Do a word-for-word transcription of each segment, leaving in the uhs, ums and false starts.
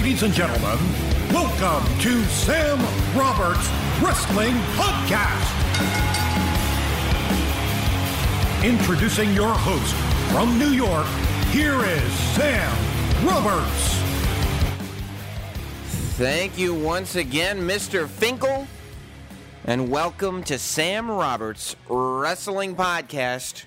Ladies and gentlemen, welcome to Sam Roberts Wrestling Podcast. Introducing your host from New York, here is Sam Roberts. Thank you once again, Mister Finkel, and welcome to Sam Roberts Wrestling Podcast.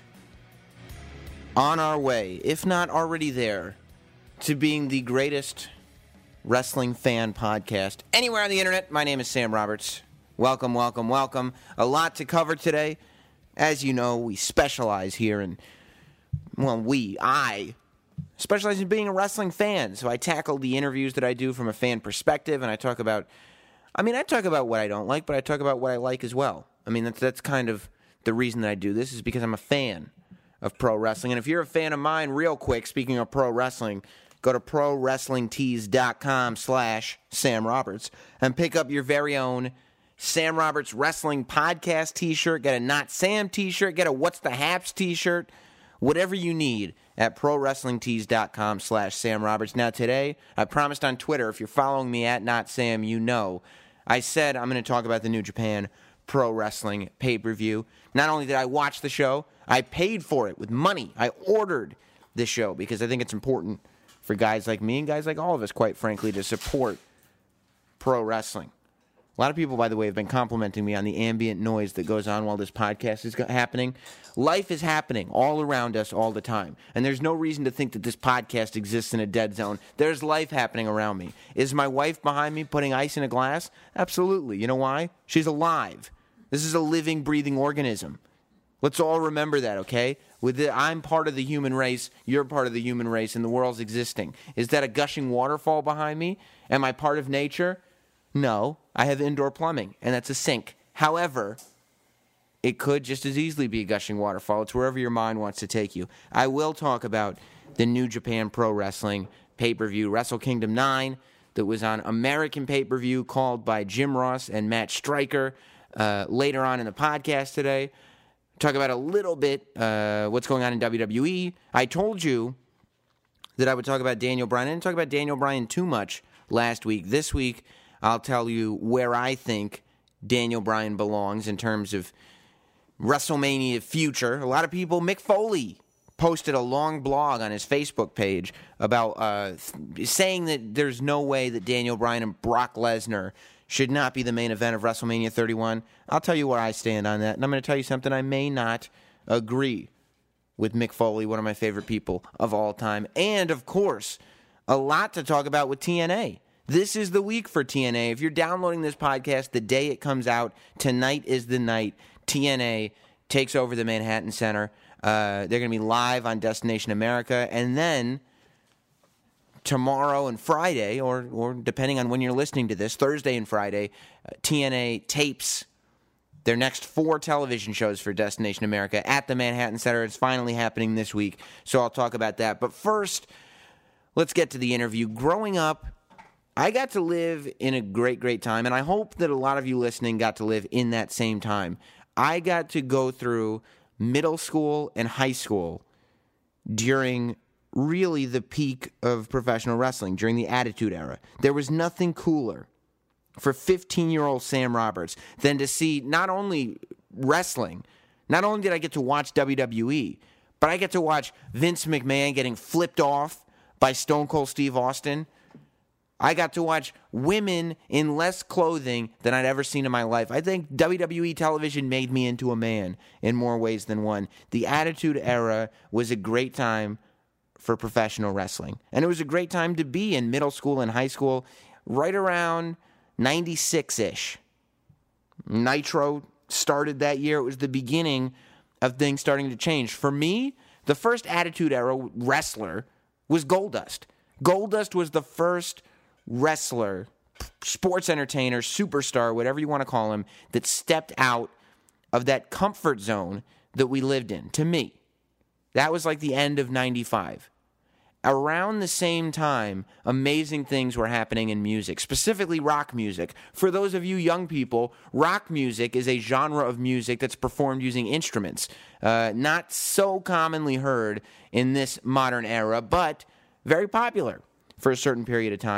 On our way, if not already there, to being the greatest wrestling fan podcast anywhere on the internet. My name is Sam Roberts. Welcome, welcome, welcome. A lot to cover today. As you know, we specialize here in, well, we, I, specialize in being a wrestling fan. So I tackle the interviews that I do from a fan perspective, and I talk about, I mean, I talk about what I don't like, but I talk about what I like as well. I mean, that's, that's kind of the reason that I do this, is because I'm a fan of pro wrestling. And if you're a fan of mine, real quick, speaking of pro wrestling, go to prowrestlingtees.com slash Sam Roberts and pick up your very own Sam Roberts Wrestling Podcast t-shirt. Get a Not Sam t-shirt. Get a What's the Haps t-shirt. Whatever you need at prowrestlingtees.com slash Sam Roberts. Now today, I promised on Twitter, if you're following me at Not Sam, you know, I said I'm going to talk about the New Japan Pro Wrestling pay-per-view. Not only did I watch the show, I paid for it with money. I ordered this show because I think it's important for guys like me and guys like all of us, quite frankly, to support pro wrestling. A lot of people, by the way, have been complimenting me on the ambient noise that goes on while this podcast is happening. Life is happening all around us all the time, and there's no reason to think that this podcast exists in a dead zone. There's life happening around me. Is my wife behind me putting ice in a glass? Absolutely. You know why? She's alive. This is a living, breathing organism. Let's all remember that, okay? With the, I'm part of the human race, you're part of the human race, and the world's existing. Is that a gushing waterfall behind me? Am I part of nature? No. I have indoor plumbing, and that's a sink. However, it could just as easily be a gushing waterfall. It's wherever your mind wants to take you. I will talk about the New Japan Pro Wrestling pay-per-view, Wrestle Kingdom nine, that was on American pay-per-view, called by Jim Ross and Matt Stryker uh, later on in the podcast today. Talk about a little bit uh, what's going on in W W E. I told you that I would talk about Daniel Bryan. I didn't talk about Daniel Bryan too much last week. This week, I'll tell you where I think Daniel Bryan belongs in terms of WrestleMania future. A lot of people, Mick Foley posted a long blog on his Facebook page about uh, th- saying that there's no way that Daniel Bryan and Brock Lesnar should not be the main event of WrestleMania thirty-one. I'll tell you where I stand on that, and I'm going to tell you something. I may not agree with Mick Foley, one of my favorite people of all time. And, of course, a lot to talk about with T N A. This is the week for T N A. If you're downloading this podcast the day it comes out, tonight is the night T N A takes over the Manhattan Center. Uh, they're going to be live on Destination America, and then tomorrow and Friday, or or depending on when you're listening to this, Thursday and Friday, uh, T N A tapes their next four television shows for Destination America at the Manhattan Center. It's finally happening this week, so I'll talk about that. But first, let's get to the interview. Growing up, I got to live in a great, great time, and I hope that a lot of you listening got to live in that same time. I got to go through middle school and high school during really the peak of professional wrestling, during the Attitude Era. There was nothing cooler for fifteen-year-old Sam Roberts than to see not only wrestling, not only did I get to watch W W E, but I get to watch Vince McMahon getting flipped off by Stone Cold Steve Austin. I got to watch women in less clothing than I'd ever seen in my life. I think W W E television made me into a man in more ways than one. The Attitude Era was a great time for professional wrestling. And it was a great time to be in middle school and high school, right around ninety-six-ish. Nitro started that year. It was the beginning of things starting to change. For me, the first Attitude Era wrestler was Goldust. Goldust was the first wrestler, sports entertainer, superstar, whatever you want to call him, that stepped out of that comfort zone that we lived in, to me. That was like the end of ninety-five. Around the same time, amazing things were happening in music, specifically rock music. For those of you young people, rock music is a genre of music that's performed using instruments. Uh, not so commonly heard in this modern era, but very popular for a certain period of time.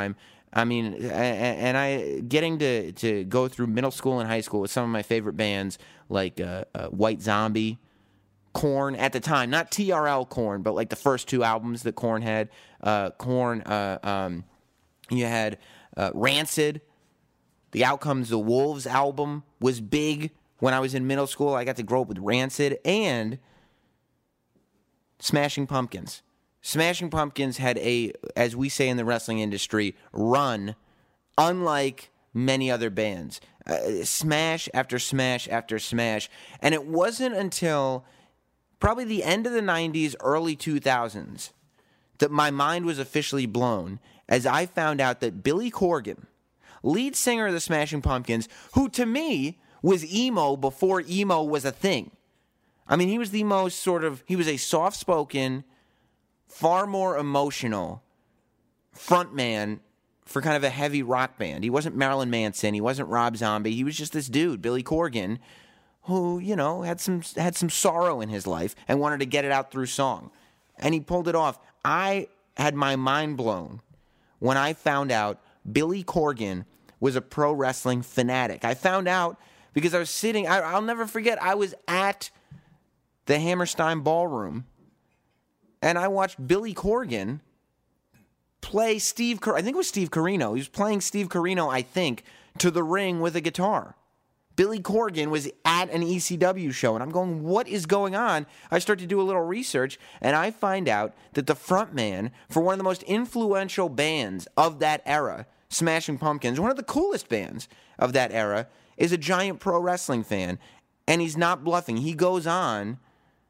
I mean, and I getting to, to go through middle school and high school with some of my favorite bands like uh, uh, White Zombie, Korn at the time, not T R L Korn, but like the first two albums that Korn had. Uh, Korn, uh, um, you had uh, Rancid. The Outcomes, the Wolves album was big when I was in middle school. I got to grow up with Rancid and Smashing Pumpkins. Smashing Pumpkins had a, as we say in the wrestling industry, run unlike many other bands. Uh, smash after smash after smash. And it wasn't until probably the end of the nineties, early two thousands, that my mind was officially blown as I found out that Billy Corgan, lead singer of the Smashing Pumpkins, who to me was emo before emo was a thing. I mean, he was the most sort of, he was a soft-spoken, far more emotional frontman for kind of a heavy rock band. He wasn't Marilyn Manson. He wasn't Rob Zombie. He was just this dude, Billy Corgan, who, you know, had some had some sorrow in his life and wanted to get it out through song. And he pulled it off. I had my mind blown when I found out Billy Corgan was a pro wrestling fanatic. I found out because I was sitting, I, I'll never forget, I was at the Hammerstein Ballroom, and I watched Billy Corgan play Steve, I think it was Steve Corino. He was playing Steve Corino, I think, to the ring with a guitar. Billy Corgan was at an E C W show, and I'm going, what is going on? I start to do a little research, and I find out that the frontman for one of the most influential bands of that era, Smashing Pumpkins, one of the coolest bands of that era, is a giant pro wrestling fan, and he's not bluffing. He goes on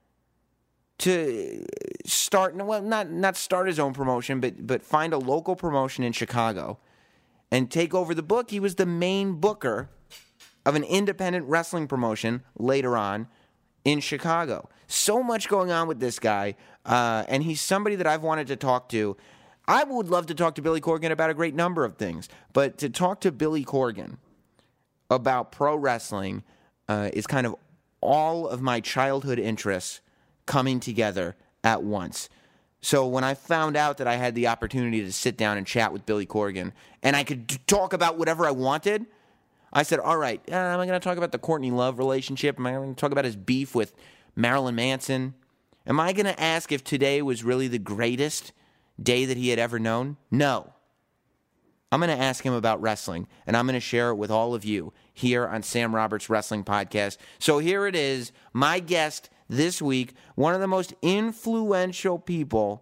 to start, well, not not start his own promotion, but but find a local promotion in Chicago and take over the book. He was the main booker of an independent wrestling promotion later on in Chicago. So much going on with this guy, uh, and he's somebody that I've wanted to talk to. I would love to talk to Billy Corgan about a great number of things, but to talk to Billy Corgan about pro wrestling uh, is kind of all of my childhood interests coming together at once. So when I found out that I had the opportunity to sit down and chat with Billy Corgan, and I could t- talk about whatever I wanted, I said, all right, uh, am I going to talk about the Courtney Love relationship? Am I going to talk about his beef with Marilyn Manson? Am I going to ask if today was really the greatest day that he had ever known? No. I'm going to ask him about wrestling, and I'm going to share it with all of you here on Sam Roberts Wrestling Podcast. So here it is, my guest this week, one of the most influential people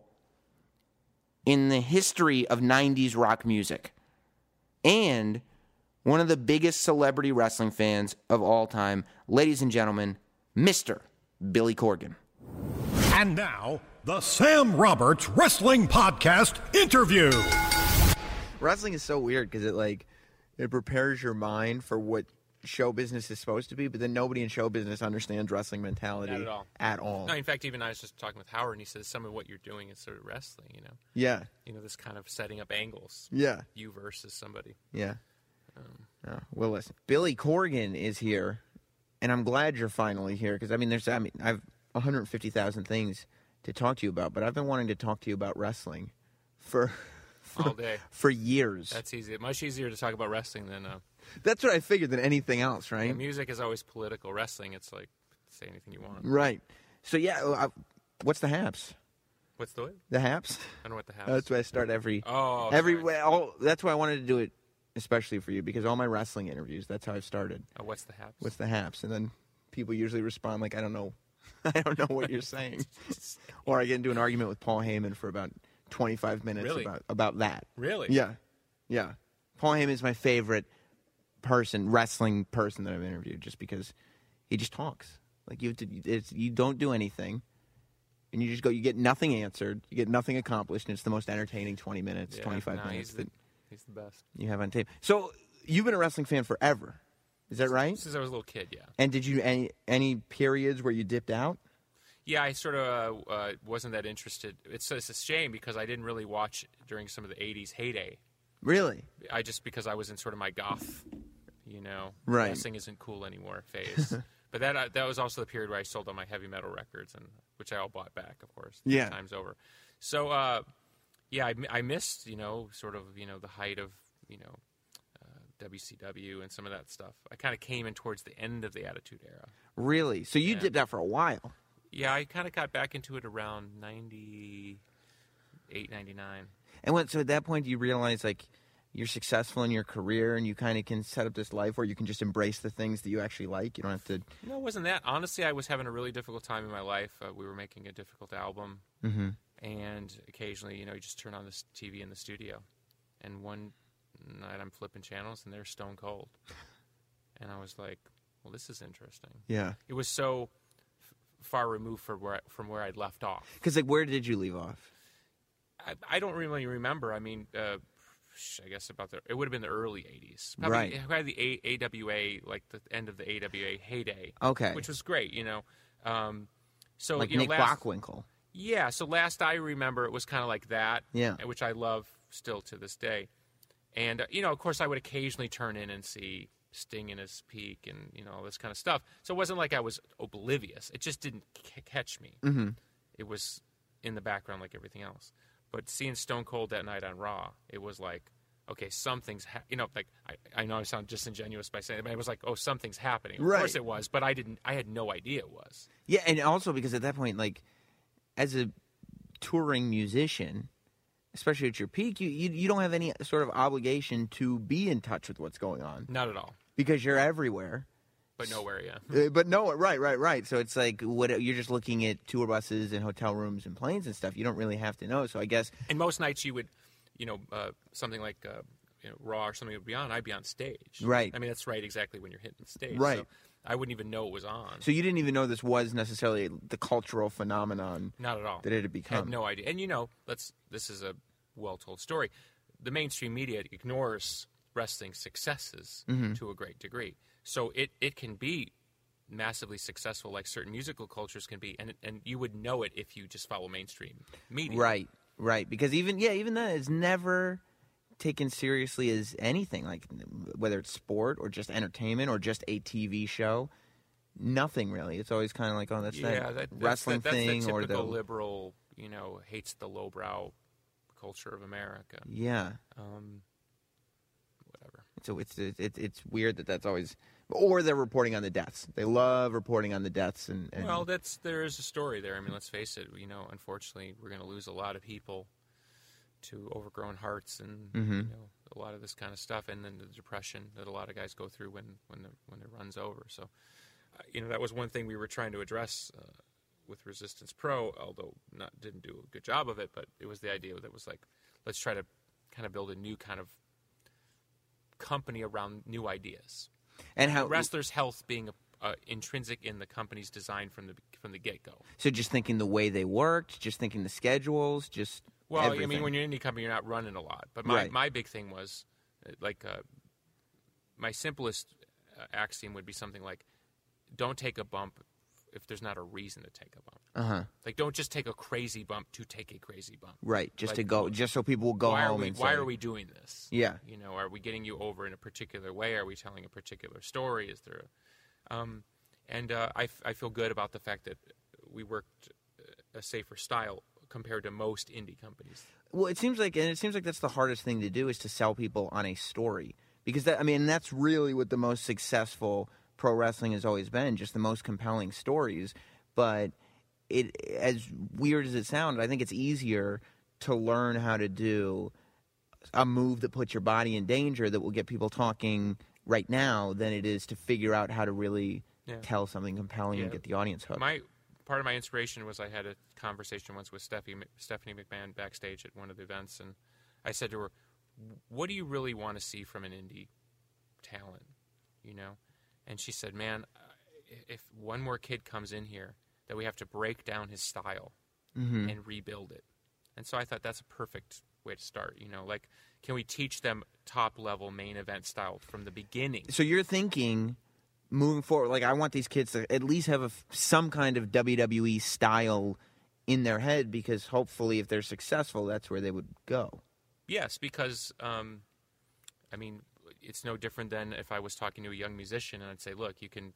in the history of nineties rock music, and one of the biggest celebrity wrestling fans of all time. Ladies and gentlemen, Mister Billy Corgan. And now, the Sam Roberts Wrestling Podcast interview. Wrestling is so weird because it like it prepares your mind for what show business is supposed to be, but then nobody in show business understands wrestling mentality Not at all. At all. No, in fact, even I was just talking with Howard, and he says some of what you're doing is sort of wrestling, you know? Yeah. You know, this kind of setting up angles. Yeah. You versus somebody. Yeah. Um, oh, well, listen. Billy Corgan is here, and I'm glad you're finally here because, I mean, there's, I mean, I've one hundred fifty thousand things to talk to you about, but I've been wanting to talk to you about wrestling for... all day. For years. That's easy. Much easier to talk about wrestling than... Uh, That's what I figured than anything else, right? yeah, music is always political. Wrestling, it's like, say anything you want. Right. So, yeah, uh, what's the Haps? What's the what? The Haps? I don't know what the Haps. That's why I start every... Oh, every sorry. all, That's why I wanted to do it, especially for you, because all my wrestling interviews, that's how I've started. Oh, what's the Haps? What's the Haps? And then people usually respond like, I don't know. I don't know what you're saying. Or I get into an argument with Paul Heyman for about twenty-five minutes Really? about, about that. Really? Yeah. Yeah. Paul Heyman is my favorite person, wrestling person that I've interviewed, just because he just talks. Like, you have to, it's, you don't do anything, and you just go, you get nothing answered, you get nothing accomplished, and it's the most entertaining twenty minutes, Yeah, twenty-five no, minutes he's that the, he's the best. you have on tape. So, you've been a wrestling fan forever. Is that right? Since I was a little kid, yeah. And did you, any, any periods where you dipped out? Yeah, I sort of uh, uh, wasn't that interested. It's, it's a shame because I didn't really watch during some of the eighties heyday. Really? I just because I was in sort of my goth, you know, right. wrestling isn't cool anymore phase. But that uh, that was also the period where I sold all my heavy metal records, and which I all bought back, of course, yeah. times over. So, uh, yeah, I, I missed, you know, sort of, you know, the height of you know, uh, W C W and some of that stuff. I kind of came in towards the end of the Attitude Era. Really? So you Yeah. did that for a while. Yeah, I kind of got back into it around ninety-eight, ninety-nine. And what, so at that point, do you realize, like, you're successful in your career and you kind of can set up this life where you can just embrace the things that you actually like? You don't have to... No, it wasn't that. Honestly, I was having a really difficult time in my life. Uh, we were making a difficult album. Mm-hmm. And occasionally, you know, you just turn on this T V in the studio. And one night I'm flipping channels and they're Stone Cold. And I was like, well, this is interesting. Yeah. It was so f- far removed from where, from where I'd left off. Because, like, where did you leave off? I, I don't really remember. I mean, uh, I guess about the, it would have been the early eighties. Probably, Right. Probably the A- AWA, like the end of the A W A heyday. Okay. Which was great, you know. Um, so, Like you know, Nick last, Bockwinkel. Yeah, so last I remember, it was kind of like that, Yeah. which I love still to this day. And, uh, you know, of course, I would occasionally turn in and see Sting in his peak and, you know, all this kind of stuff. So it wasn't like I was oblivious. It just didn't c- catch me. Mm-hmm. It was in the background like everything else. But seeing Stone Cold that night on Raw, it was like, okay, something's, ha-, you know, like, I, I know I sound disingenuous by saying it, but it was like, oh, something's happening. Of Right. course it was, but I didn't, I had no idea it was. Yeah, and also because at that point, like, as a touring musician, especially at your peak, you, you you don't have any sort of obligation to be in touch with what's going on Not at all. because you're everywhere. But nowhere, yeah. Uh, But no, right, right, right. So it's like what you're just looking at tour buses and hotel rooms and planes and stuff. You don't really have to know. So I guess And most nights you would, you know, uh, something like uh, you know, Raw or something would be on, I'd be on stage. Right. I mean, that's right exactly when you're hitting the stage. Right. So I wouldn't even know it was on. so you didn't even know this was necessarily the cultural phenomenon Not at all. that it had become. Had no idea. And, you know, let's, this is a well-told story. The mainstream media ignores wrestling successes Mm-hmm. to a great degree. So it, it can be massively successful like certain musical cultures can be, and and you would know it if you just follow mainstream media. Right, right. Because even yeah, even then, it's never taken seriously as anything. Like whether it's sport or just entertainment or just a T V show, nothing really. It's always kind of like, oh, that's Yeah, that, that, that's wrestling the, that's thing the or typical the liberal, you know, hates the lowbrow culture of America. yeah. Um, whatever. So it's it's it's weird that that's always. Or they're reporting on the deaths. They love reporting on the deaths. And, and Well, that's there is a story there. I mean, let's face it. You know, unfortunately, we're going to lose a lot of people to overgrown hearts and Mm-hmm. you know a lot of this kind of stuff, and then the depression that a lot of guys go through when when the when the run's over. So, uh, you know, that was one thing we were trying to address uh, with Resistance Pro, although not didn't do a good job of it. But it was the idea that was like, let's try to kind of build a new kind of company around new ideas. and how Wrestlers' health being a, uh, intrinsic in the company's design from the from the get go. so just thinking the way they worked, just thinking the schedules, just Well, everything. I mean, when you're an indie company, you're not running a lot. But my, Right. my big thing was, uh, like, uh, my simplest uh, axiom would be something like, don't take a bump if there's not a reason to take a bump. uh huh Like, don't just take a crazy bump to take a crazy bump. right, just to Like, go, just so people will go why home are we, and why say, are we doing this? Yeah. You know, are we getting you over in a particular way? Are we telling a particular story? Is there a, um, and uh, I, f- I feel good about the fact that we worked a safer style compared to most indie companies. Well, it seems like, and it seems like that's the hardest thing to do is to sell people on a story, because that, I mean, that's really what the most successful pro wrestling has always been, just the most compelling stories. But it, as weird as it sounds, I think it's easier to learn how to do a move that puts your body in danger that will get people talking right now than it is to figure out how to really Yeah. tell something compelling and Yeah. get the audience hooked. My part of my inspiration was I had a conversation once with Stephanie, Stephanie McMahon backstage at one of the events, and I said to her, "What do you really want to see from an indie talent?" You know, and she said, "Man, if one more kid comes in here, that we have to break down his style Mm-hmm. and rebuild it." And so I thought that's a perfect way to start. You know, like, can we teach them top level main event style from the beginning? So you're thinking, moving forward, like I want these kids to at least have a, some kind of W W E style in their head, because hopefully if they're successful, that's where they would go. Yes, because, um, I mean, it's no different than if I was talking to a young musician and I'd say, look, you can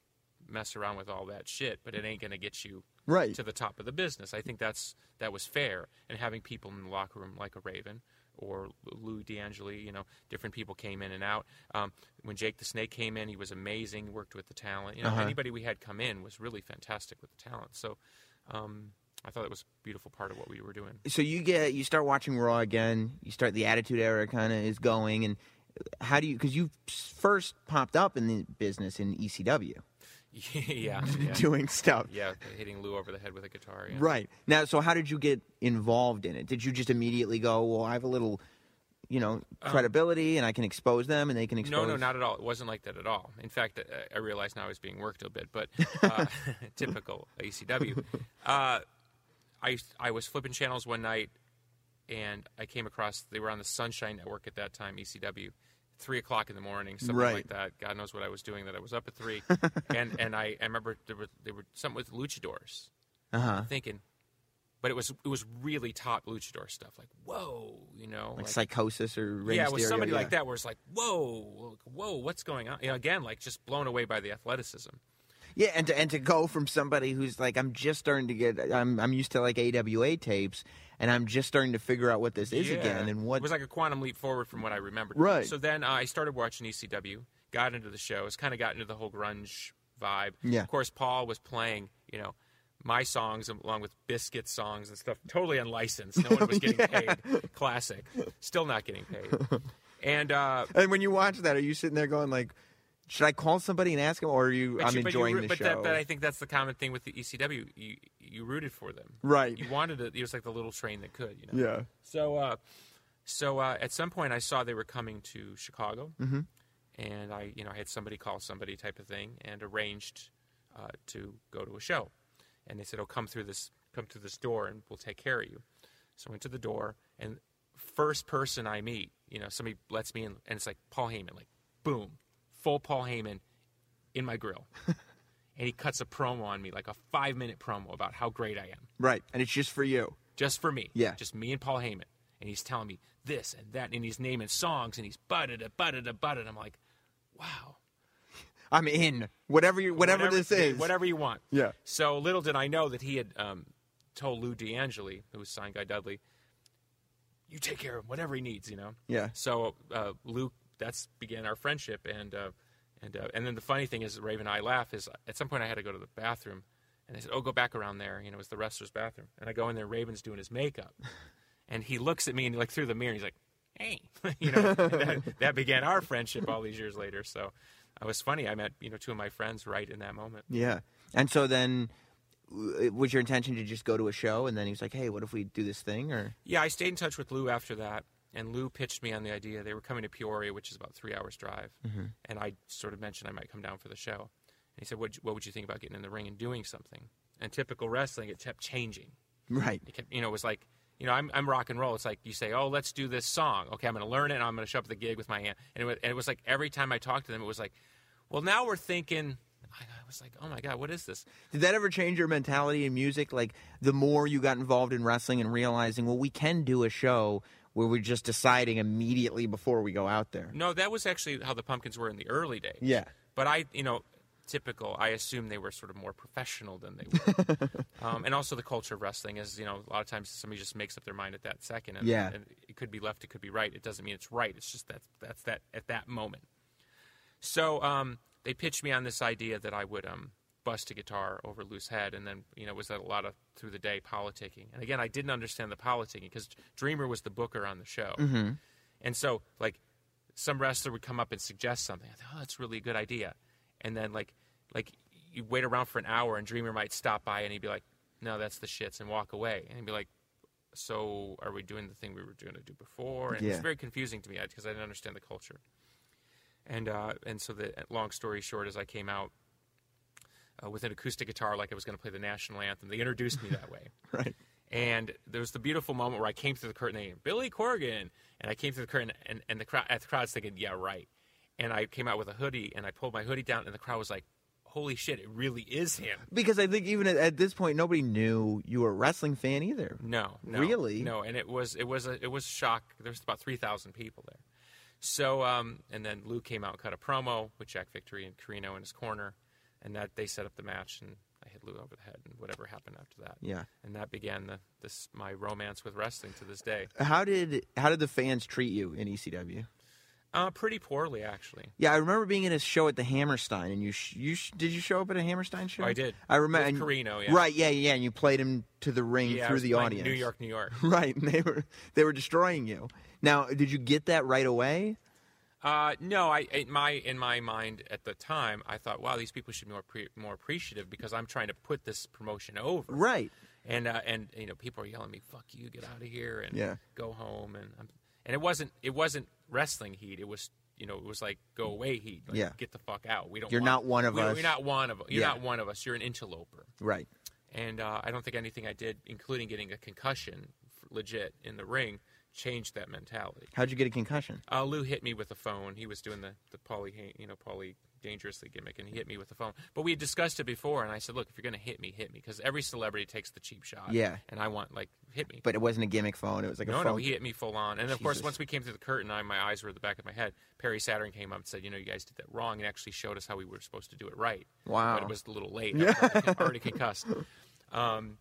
mess around with all that shit, but it ain't going to get you right. to the top of the business. I think that's that was fair. And having people in the locker room like a Raven or Lou D'Angeli, you know, different people came in and out. Um, when Jake the Snake came in, he was amazing, worked with the talent. You know, uh-huh. anybody we had come in was really fantastic with the talent. So um, I thought it was a beautiful part of what we were doing. So you get you start watching Raw again. You start the Attitude Era kind of is going, and how do you? Because you first popped up in the business in E C W. yeah, yeah. Doing stuff. Yeah, hitting Lou over the head with a guitar. Yeah. Right. Now, so how did you get involved in it? Did you just immediately go, well, I have a little, you know, credibility, um, and I can expose them, and they can expose... No, no, not at all. It wasn't like that at all. In fact, I realize now I was being worked a bit, but uh, typical E C W. Uh, I, I was flipping channels one night, and I came across... They were on the Sunshine Network at that time, E C W. Three o'clock in the morning, something right. like that. God knows what I was doing. That I was up at three, and and I, I remember there were there were something with luchadors. Uh-huh. I'm thinking, but it was it was really top luchador stuff. Like whoa, you know, like, like Psychosis or Rey yeah, it was Mysterio, somebody yeah. like that where it's like whoa, whoa, what's going on? You know, again, like just blown away by the athleticism. Yeah, and to and to go from somebody who's like, I'm just starting to get, I'm I'm used to like A W A tapes, and I'm just starting to figure out what this is yeah. again, and what it was like a quantum leap forward from what I remembered. Right. So then uh, I started watching E C W, got into the shows, kind of got into the whole grunge vibe. Yeah. Of course, Paul was playing, you know, my songs along with Biscuit songs and stuff, totally unlicensed. No one was getting yeah. paid. Classic. Still not getting paid. And uh, and when you watch that, are you sitting there going like, should I call somebody and ask them, or are you? I'm you, enjoying you, the but show. That, but I think that's the common thing with the E C W. You you rooted for them, right? You wanted it. It was like the little train that could, you know. Yeah. So, uh, so uh, at some point, I saw they were coming to Chicago, mm-hmm. and I, you know, I had somebody call somebody type of thing, and arranged uh, to go to a show. And they said, "Oh, come through this, come through this door, and we'll take care of you." So I went to the door, and first person I meet, you know, somebody lets me in, and it's like Paul Heyman, like boom, full Paul Heyman. In my grill. And he cuts a promo on me, like a five-minute promo about how great I am. Right, and it's just for you. Just for me. Yeah. Just me and Paul Heyman. And he's telling me this and that, and he's naming songs, and he's butta-da, butta-da, butta-da. I'm like, wow. I'm in. Whatever you, whatever, whatever this is. Whatever you want. Yeah. So little did I know that he had um, told Lou D'Angeli, who was signed Guy Dudley, you take care of him, whatever he needs, you know? Yeah. So uh, Lou, that's began our friendship, and... Uh, And uh, and then the funny thing is, Raven and I laugh, is at some point I had to go to the bathroom, and they said, oh, go back around there. You know, it was the wrestler's bathroom. And I go in there, Raven's doing his makeup. And he looks at me, and like through the mirror, and he's like, hey. you know, that, that began our friendship all these years later. So it was funny. I met, you know, two of my friends right in that moment. Yeah. And so then, was your intention to just go to a show, and then he was like, hey, what if we do this thing? Or Yeah, I stayed in touch with Lou after that. And Lou pitched me on the idea. They were coming to Peoria, which is about three hours drive. Mm-hmm. And I sort of mentioned I might come down for the show. And he said, what, what would you think about getting in the ring and doing something? And typical wrestling, it kept changing. Right. It kept, you know, it was like, you know, I'm, I'm rock and roll. It's like you say, oh, let's do this song. Okay, I'm going to learn it, and I'm going to show up at the gig with my hand. And it, was, and it was like every time I talked to them, it was like, well, now we're thinking... I was like, oh, my God, what is this? Did that ever change your mentality in music? Like, the more you got involved in wrestling and realizing, well, we can do a show where we're just deciding immediately before we go out there. No, that was actually how the Pumpkins were in the early days. Yeah. But I, you know, typical, I assume they were sort of more professional than they were. um, and also the culture of wrestling is, you know, a lot of times somebody just makes up their mind at that second. And, yeah. and it could be left, it could be right. It doesn't mean it's right. It's just that that's that at that moment. So um, they pitched me on this idea that I would um, bust a guitar over Lou's head, and then, you know, was that a lot of, through the day, politicking. And again, I didn't understand the politicking, because Dreamer was the booker on the show. Mm-hmm. And so, like, some wrestler would come up and suggest something. I thought, oh, that's really a good idea. And then, like, like you wait around for an hour, and Dreamer might stop by, and he'd be like, no, that's the shits, and walk away. And he'd be like, so are we doing the thing we were doing to do before? And yeah. it was very confusing to me, because I didn't understand the culture. And uh, and so, the long story short, as I came out uh, with an acoustic guitar like I was going to play the national anthem, they introduced me that way. Right. And there was the beautiful moment where I came through the curtain, and Billy Corgan, and I came through the curtain, and, and the crowd, at the crowd's thinking, yeah, right. And I came out with a hoodie, and I pulled my hoodie down, and the crowd was like, holy shit, it really is him. Because I think even at, at this point, nobody knew you were a wrestling fan either. No, no, really, no. And it was it was a it was a shock. There was about three thousand people there. So, um, and then Lou came out and cut a promo with Jack Victory and Carino in his corner. and that they set up the match, and I hit Lou over the head, and whatever happened after that. Yeah. And that began the this my romance with wrestling to this day. How did how did the fans treat you in E C W? Uh, pretty poorly, actually. Yeah, I remember being at a show at the Hammerstein, and you sh- you sh- did you show up at a Hammerstein show? Oh, I did. I remember. With Carino, yeah. Right, yeah, yeah, and you played him to the ring Yeah, I through was the playing audience. New York, New York. Right, and they were they were destroying you. Now, did you get that right away? Uh, no, I in my in my mind at the time, I thought, wow, these people should be more pre- more appreciative because I'm trying to put this promotion over. Right. And uh, and you know, people are yelling at me, "Fuck you, get out of here," and Yeah. go home. And I'm, and it wasn't it wasn't wrestling heat. It was you know it was like go away heat. Like, Yeah. Get the fuck out. We don't. You're want, not one of we, us. You're not one of You're Yeah. not one of us. You're an interloper. Right. And uh, I don't think anything I did, including getting a concussion, legit in the ring, changed that mentality. How'd you get a concussion? Uh, Lou hit me with the phone. He was doing the the Paulie, you know, Paulie dangerously gimmick, and he hit me with the phone. But we had discussed it before, and I said, look, if you're going to hit me, hit me, because every celebrity takes the cheap shot. Yeah. And I want like hit me. But it wasn't a gimmick phone. It was like a no, phone. no, he hit me full on. And of course, Jesus. once we came through the curtain, I, my eyes were at the back of my head. Perry Saturn came up and said, you know, you guys did that wrong, and actually showed us how we were supposed to do it right. Wow. But it was a little late. I was already, already concussed. Um,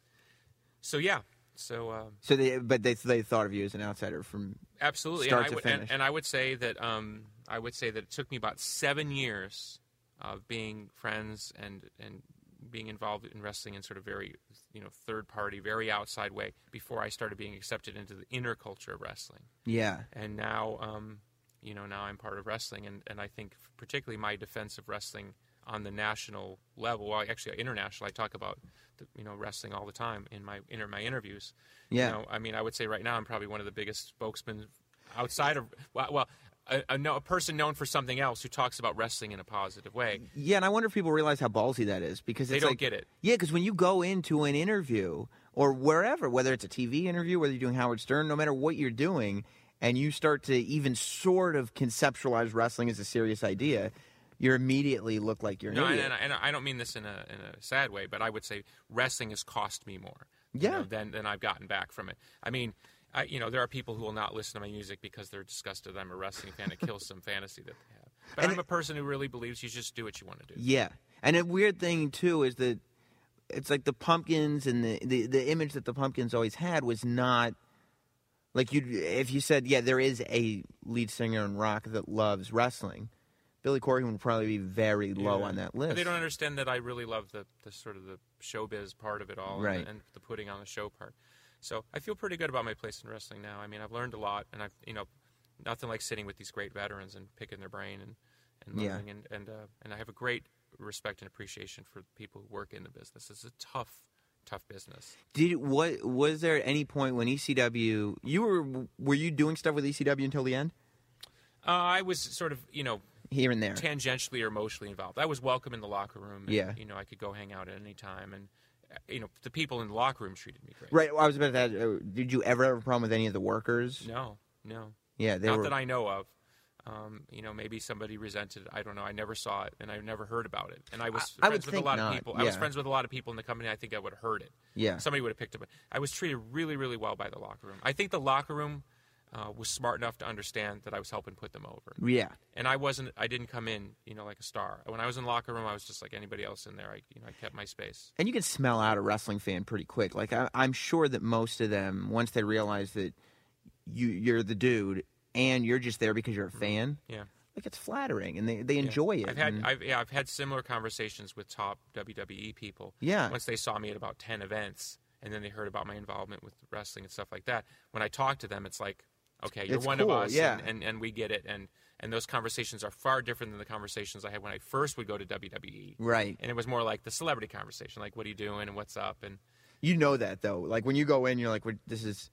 so yeah. So. Um, So they, but they they thought of you as an outsider from Absolutely, start and I to would, finish. and, and I would say that um, I would say that it took me about seven years of being friends and and being involved in wrestling in sort of very you know third party, very outside way before I started being accepted into the inner culture of wrestling. yeah. And now, um, you know, now I'm part of wrestling, and, and I think particularly my defense of wrestling on the national level, well, actually international. I talk about the, you know wrestling all the time in my in my interviews. Yeah. You know, I mean, I would say right now I'm probably one of the biggest spokesmen outside of well, well a, a, no- a person known for something else who talks about wrestling in a positive way. Yeah, and I wonder if people realize how ballsy that is because They it's don't like, get it. Yeah, because when you go into an interview or wherever, whether it's a T V interview, whether you're doing Howard Stern, no matter what you're doing, and you start to even sort of conceptualize wrestling as a serious idea, you immediately look like you're an No, and, idiot. and, and I don't mean this in a in a sad way, but I would say wrestling has cost me more. you Yeah. know, than than I've gotten back from it. I mean. I, you know, there are people who will not listen to my music because they're disgusted that I'm a wrestling fan. It kills some fantasy that they have. But And I'm it- a person who really believes you just do what you want to do. Yeah, and a weird thing too is that it's like the Pumpkins and the, the the image that the Pumpkins always had was not like you. If you said, yeah, there is a lead singer in rock that loves wrestling, Billy Corgan would probably be very low Yeah. on that But list. they don't understand that I really love the, the sort of the showbiz part of it all, Right. and, and the putting on the show part. So I feel pretty good about my place in wrestling now. I mean, I've learned a lot, and I've you know, nothing like sitting with these great veterans and picking their brain and and Yeah. learning, and and uh, and I have a great respect and appreciation for people who work in the business. It's a tough, tough business. Did what was there at any point when E C W you were were you doing stuff with E C W until the end? Uh, I was sort of you know Here and there. tangentially or emotionally involved. I was welcome in the locker room. And, Yeah. you know, I could go hang out at any time, and uh, you know, the people in the locker room treated me great. Right. I was about to ask, uh, did you ever have a problem with any of the workers? No, no. Yeah, they Not were. that I know of. Um, you know, maybe somebody resented it. I don't know. I never saw it, and I never heard about it. And I was I- I friends would with a think lot not, of people. I was yeah. friends with a lot of people in the company. I think I would have heard it. Yeah. Somebody would have picked up. I was treated really, really well by the locker room. I think the locker room uh, was smart enough to understand that I was helping put them over. Yeah. And I wasn't. I didn't come in, you know, like a star. When I was in the locker room, I was just like anybody else in there. I, you know, I kept my space. And you can smell out a wrestling fan pretty quick. Like I, I'm sure that most of them, once they realize that you you're the dude and you're just there because you're a fan, Yeah. like it's flattering and they, they Yeah. enjoy it. I've had and- I've, yeah, I've had similar conversations with top W W E people. Yeah. Once they saw me at about ten events, and then they heard about my involvement with wrestling and stuff like that. When I talk to them, it's like, okay, you're It's one cool, of us, yeah. and, and, and we get it. And and those conversations are far different than the conversations I had when I first would go to W W E. Right. And it was more like the celebrity conversation, like what are you doing and what's up, and You know that though. Like when you go in, you're like, "We're- "This is."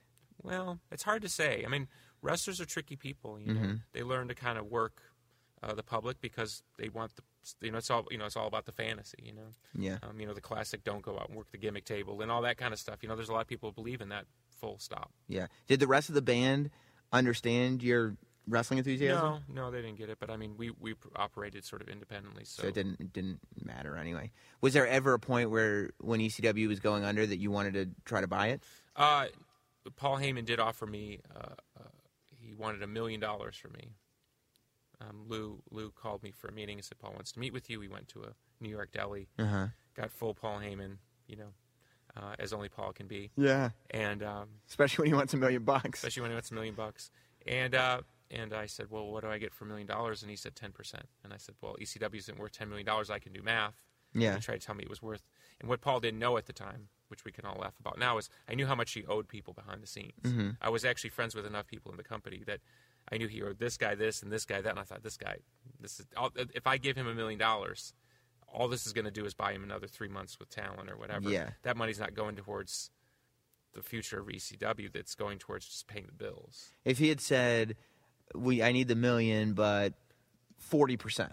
well, it's hard to say. I mean, wrestlers are tricky people. You know, Mm-hmm. they learn to kind of work uh, the public because they want the. You know, it's all you know. It's all about the fantasy. You know. Yeah. Um, you know, the classic "don't go out and work the gimmick table" and all that kind of stuff. You know, there's a lot of people who believe in that. Full stop. Yeah. Did the rest of the band understand your wrestling enthusiasm? No, no, they didn't get it. But I mean, we we operated sort of independently. So, So it didn't it didn't matter anyway. Was there ever a point where when E C W was going under that you wanted to try to buy it? Uh, Paul Heyman did offer me. Uh, uh, he wanted a million dollars for me. Um, Lou Lou called me for a meeting and said, Paul wants to meet with you. We went to a New York deli, Uh-huh. got full Paul Heyman, you know, uh, as only Paul can be. Yeah. And um, Especially when he wants a million bucks. especially when he wants a million bucks. And uh, and I said, well, what do I get for a million dollars? And he said ten percent. And I said, well, E C W isn't worth ten million dollars. I can do math. Yeah. And he tried to tell me it was worth. And what Paul didn't know at the time, which we can all laugh about now, is I knew how much he owed people behind the scenes. Mm-hmm. I was actually friends with enough people in the company that I knew he owed this guy this and this guy that. And I thought, this guy, this is I'll, if I give him a million dollars, all this is going to do is buy him another three months with talent or whatever. Yeah. That money's not going towards the future of E C W. That's going towards just paying the bills. If he had said, "We, I need the million, but forty percent,"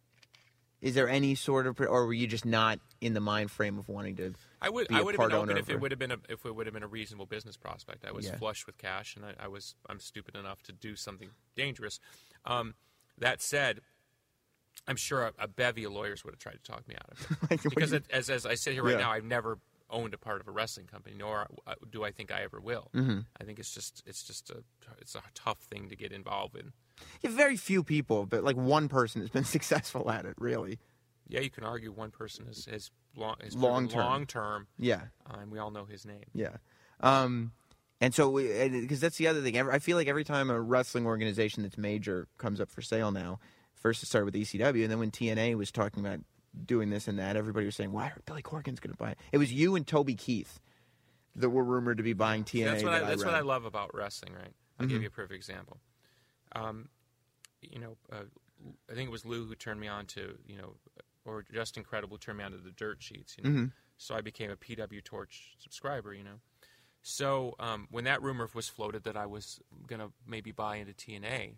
is there any sort of, or were you just not in the mind frame of wanting to? I would. Be I a would have part been open owner if for- it would have been a if it would have been a reasonable business prospect. I was Yeah. flush with cash, and I, I was. I'm stupid enough to do something dangerous. Um, that said, I'm sure a, a bevy of lawyers would have tried to talk me out of it. Like, what Because do you- it, as as I sit here right Yeah. now, I've never owned a part of a wrestling company, nor uh, do I think I ever will. Mm-hmm. I think it's just it's just a it's a tough thing to get involved in. Yeah, very few people, but like one person has been successful at it, really. Yeah, you can argue one person is is long is Long term. long term, Yeah, uh, and we all know his name. yeah. Um, and so, because that's the other thing. Every- I feel like every time a wrestling organization that's major comes up for sale now, first it started with E C W, and then when T N A was talking about doing this and that, everybody was saying, "Why are Billy Corgan's going to buy it?" It was you and Toby Keith that were rumored to be buying T N A. That's what that I, that's read. what I love about wrestling, right? I'll Mhm. give you a perfect example. Um, you know, uh, I think it was Lou who turned me on to, you know, or Just Incredible turned me on to the dirt sheets, you know. Mhm. So I became a P W Torch subscriber, you know. So um, when that rumor was floated that I was going to maybe buy into T N A,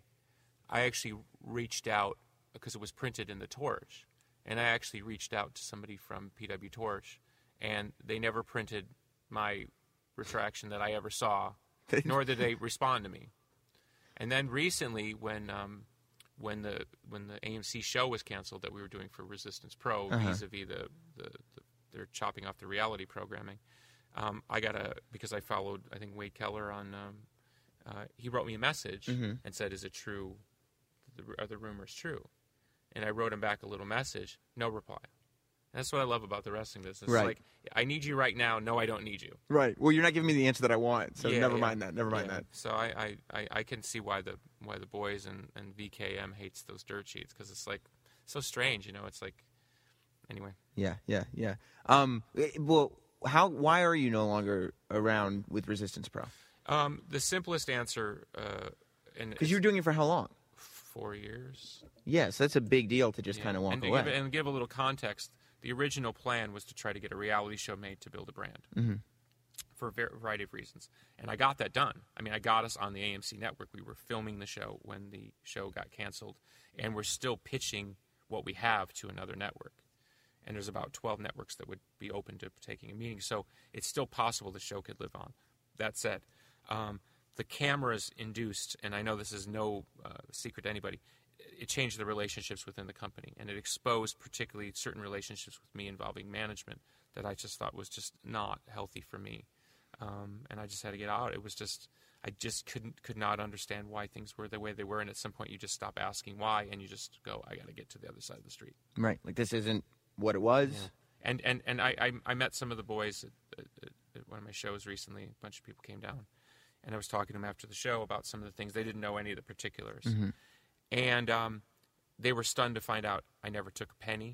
I actually reached out because it was printed in the Torch. And I actually reached out to somebody from P W Torch, and they never printed my retraction that I ever saw, nor did they respond to me. And then recently, when um, when the when the A M C show was canceled that we were doing for Resistance Pro, Uh-huh. vis-a-vis the, the, the they're chopping off the reality programming, um, I got a because I followed I think Wade Keller on. Um, uh, he wrote me a message Mhm. and said, "Is it true? Are the rumors true?" And I wrote him back a little message. No reply. And that's what I love about the wrestling business. It's Right. like, I need you right now. No, I don't need you. Right. Well, you're not giving me the answer that I want, so Yeah, never yeah. mind that. Never mind Yeah. that. So I, I, I, I can see why the why the boys and, and V K M hates those dirt sheets, because it's like so strange, you know. It's like anyway. Yeah, yeah, yeah. Um, eh, well, how? Why are you no longer around with Resistance Pro? Um, the simplest answer, uh, and Because you were doing it for how long? four years. Yes, that's a big deal to just Yeah. kind of walk and to away. Give, and give a little context, the original plan was to try to get a reality show made to build a brand. Mm-hmm. For a var- variety of reasons. And I got that done. I mean, I got us on the A M C network. We were filming the show when the show got canceled, and we're still pitching what we have to another network. And there's about twelve networks that would be open to taking a meeting. So it's still possible the show could live on. That said, um, the cameras induced, and I know this is no uh, secret to anybody, it changed the relationships within the company, and it exposed particularly certain relationships with me involving management that I just thought was just not healthy for me. Um, and I just had to get out. It was just, I just couldn't, could not understand why things were the way they were. And at some point, you just stop asking why, and you just go, I got to get to the other side of the street. Right. Like this isn't what it was. Yeah. And and and I, I I met some of the boys at, at, at one of my shows recently. A bunch of people came down, and I was talking to them after the show about some of the things. They didn't know any of the particulars, Mm-hmm. and um, they were stunned to find out I never took a penny.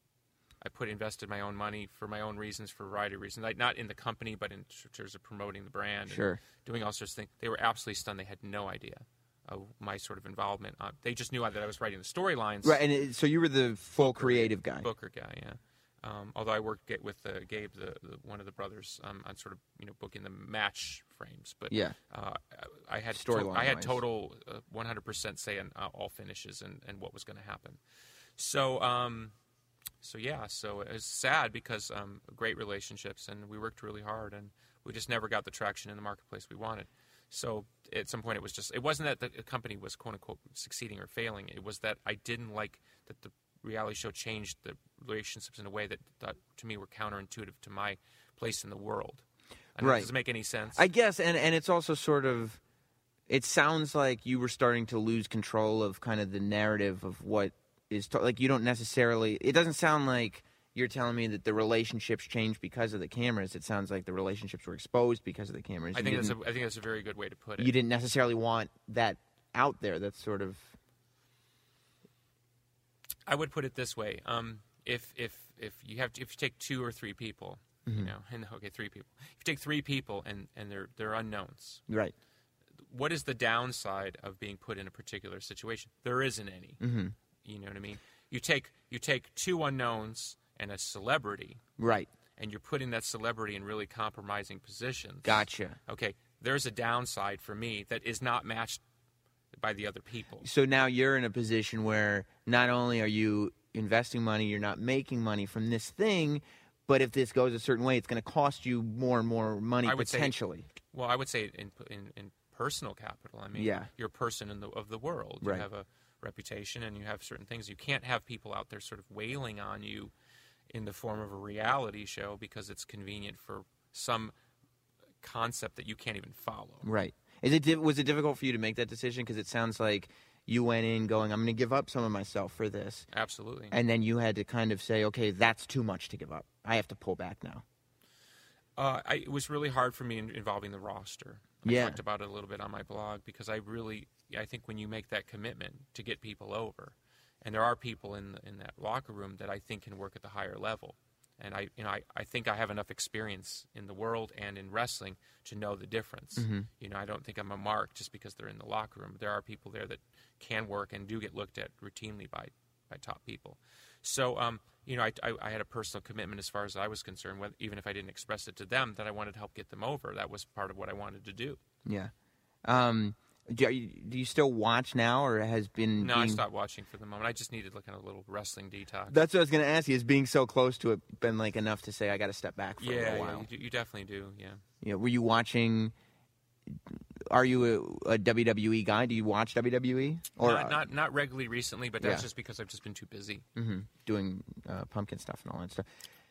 I put invested my own money for my own reasons, for a variety of reasons, like not in the company, but in terms of promoting the brand, Sure. and doing all sorts of things. They were absolutely stunned. They had no idea of my sort of involvement. Uh, they just knew that I was writing the storylines. Right. And it, so you were the full Booker, creative guy. Booker guy, yeah. Um, although I worked get with uh, Gabe, the, the one of the brothers, um, on sort of you know booking the match frames. But Yeah. uh, I had Storyline I had wise. total uh, one hundred percent say in uh, all finishes and, and what was going to happen. So um, so yeah, so it was sad because um, great relationships, and we worked really hard, and we just never got the traction in the marketplace we wanted. So at some point, it was just it wasn't that the company was quote unquote succeeding or failing. It was that I didn't like that the reality show changed the relationships in a way that, that to me were counterintuitive to my place in the world. I don't know, Right. Does it make any sense? I guess, and and it's also sort of it sounds like you were starting to lose control of kind of the narrative of what is t- like. You don't necessarily. It doesn't sound like you're telling me that the relationships changed because of the cameras. It sounds like the relationships were exposed because of the cameras. I You think that's a, didn't- I think that's a very good way to put it. You didn't necessarily want that out there. That's sort of. I would put it this way: um, if if if you have to, if you take two or three people, Mm-hmm. you know, and okay, three people. If you take three people and and they're they're unknowns, Right. what is the downside of being put in a particular situation? There isn't any. Mm-hmm. You know what I mean? You take you take two unknowns and a celebrity, Right. and you're putting that celebrity in really compromising positions. Gotcha. Okay, there's a downside for me that is not matched by the other people. So now you're in a position where not only are you investing money, you're not making money from this thing, but if this goes a certain way, it's going to cost you more and more money I would say- potentially. Well, I would say in in, in personal capital. I mean, Yeah. you're a person in the, of the world. Right. You have a reputation and you have certain things. You can't have people out there sort of wailing on you in the form of a reality show because it's convenient for some concept that you can't even follow. Right. Is it di- was it difficult for you to make that decision? Because it sounds like you went in going, I'm going to give up some of myself for this. Absolutely. And then you had to kind of say, okay, that's too much to give up. I have to pull back now. Uh, I, it was really hard for me in, involving the roster. I Yeah. talked about it a little bit on my blog because I really, I think when you make that commitment to get people over, and there are people in the, in that locker room that I think can work at the higher level, and I, you know, I, I think I have enough experience in the world and in wrestling to know the difference. Mm-hmm. You know, I don't think I'm a mark just because they're in the locker room. There are people there that can work and do get looked at routinely by, by top people. So, um, you know, I, I, I had a personal commitment as far as I was concerned, whether, even if I didn't express it to them, that I wanted to help get them over. That was part of what I wanted to do. Yeah. Um, do, you, do you still watch now, or has been? No, I being- stopped watching for the moment. I just needed like a little wrestling detox. That's what I was going to ask you. Is being so close to it been like enough to say I got to step back for a yeah, little yeah while? you, do- you definitely do. Yeah. Yeah. Were you watching? Are you a, a W W E guy? Do you watch W W E? Or not, not not regularly recently, but that's Yeah. just because I've just been too busy. hmm doing uh, pumpkin stuff and all that stuff.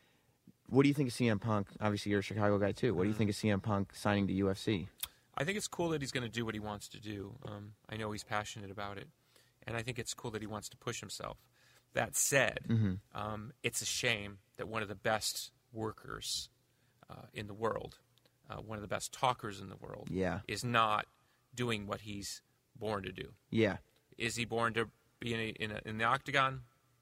What do you think of C M Punk? Obviously, you're a Chicago guy too. What do you think of C M Punk signing to U F C? I think it's cool that he's going to do what he wants to do. Um, I know he's passionate about it, and I think it's cool that he wants to push himself. That said, Mm-hmm. um, it's a shame that one of the best workers uh, in the world, uh, one of the best talkers in the world, Yeah. is not doing what he's born to do. Yeah. Is he born to be in, a, in, a, in the octagon?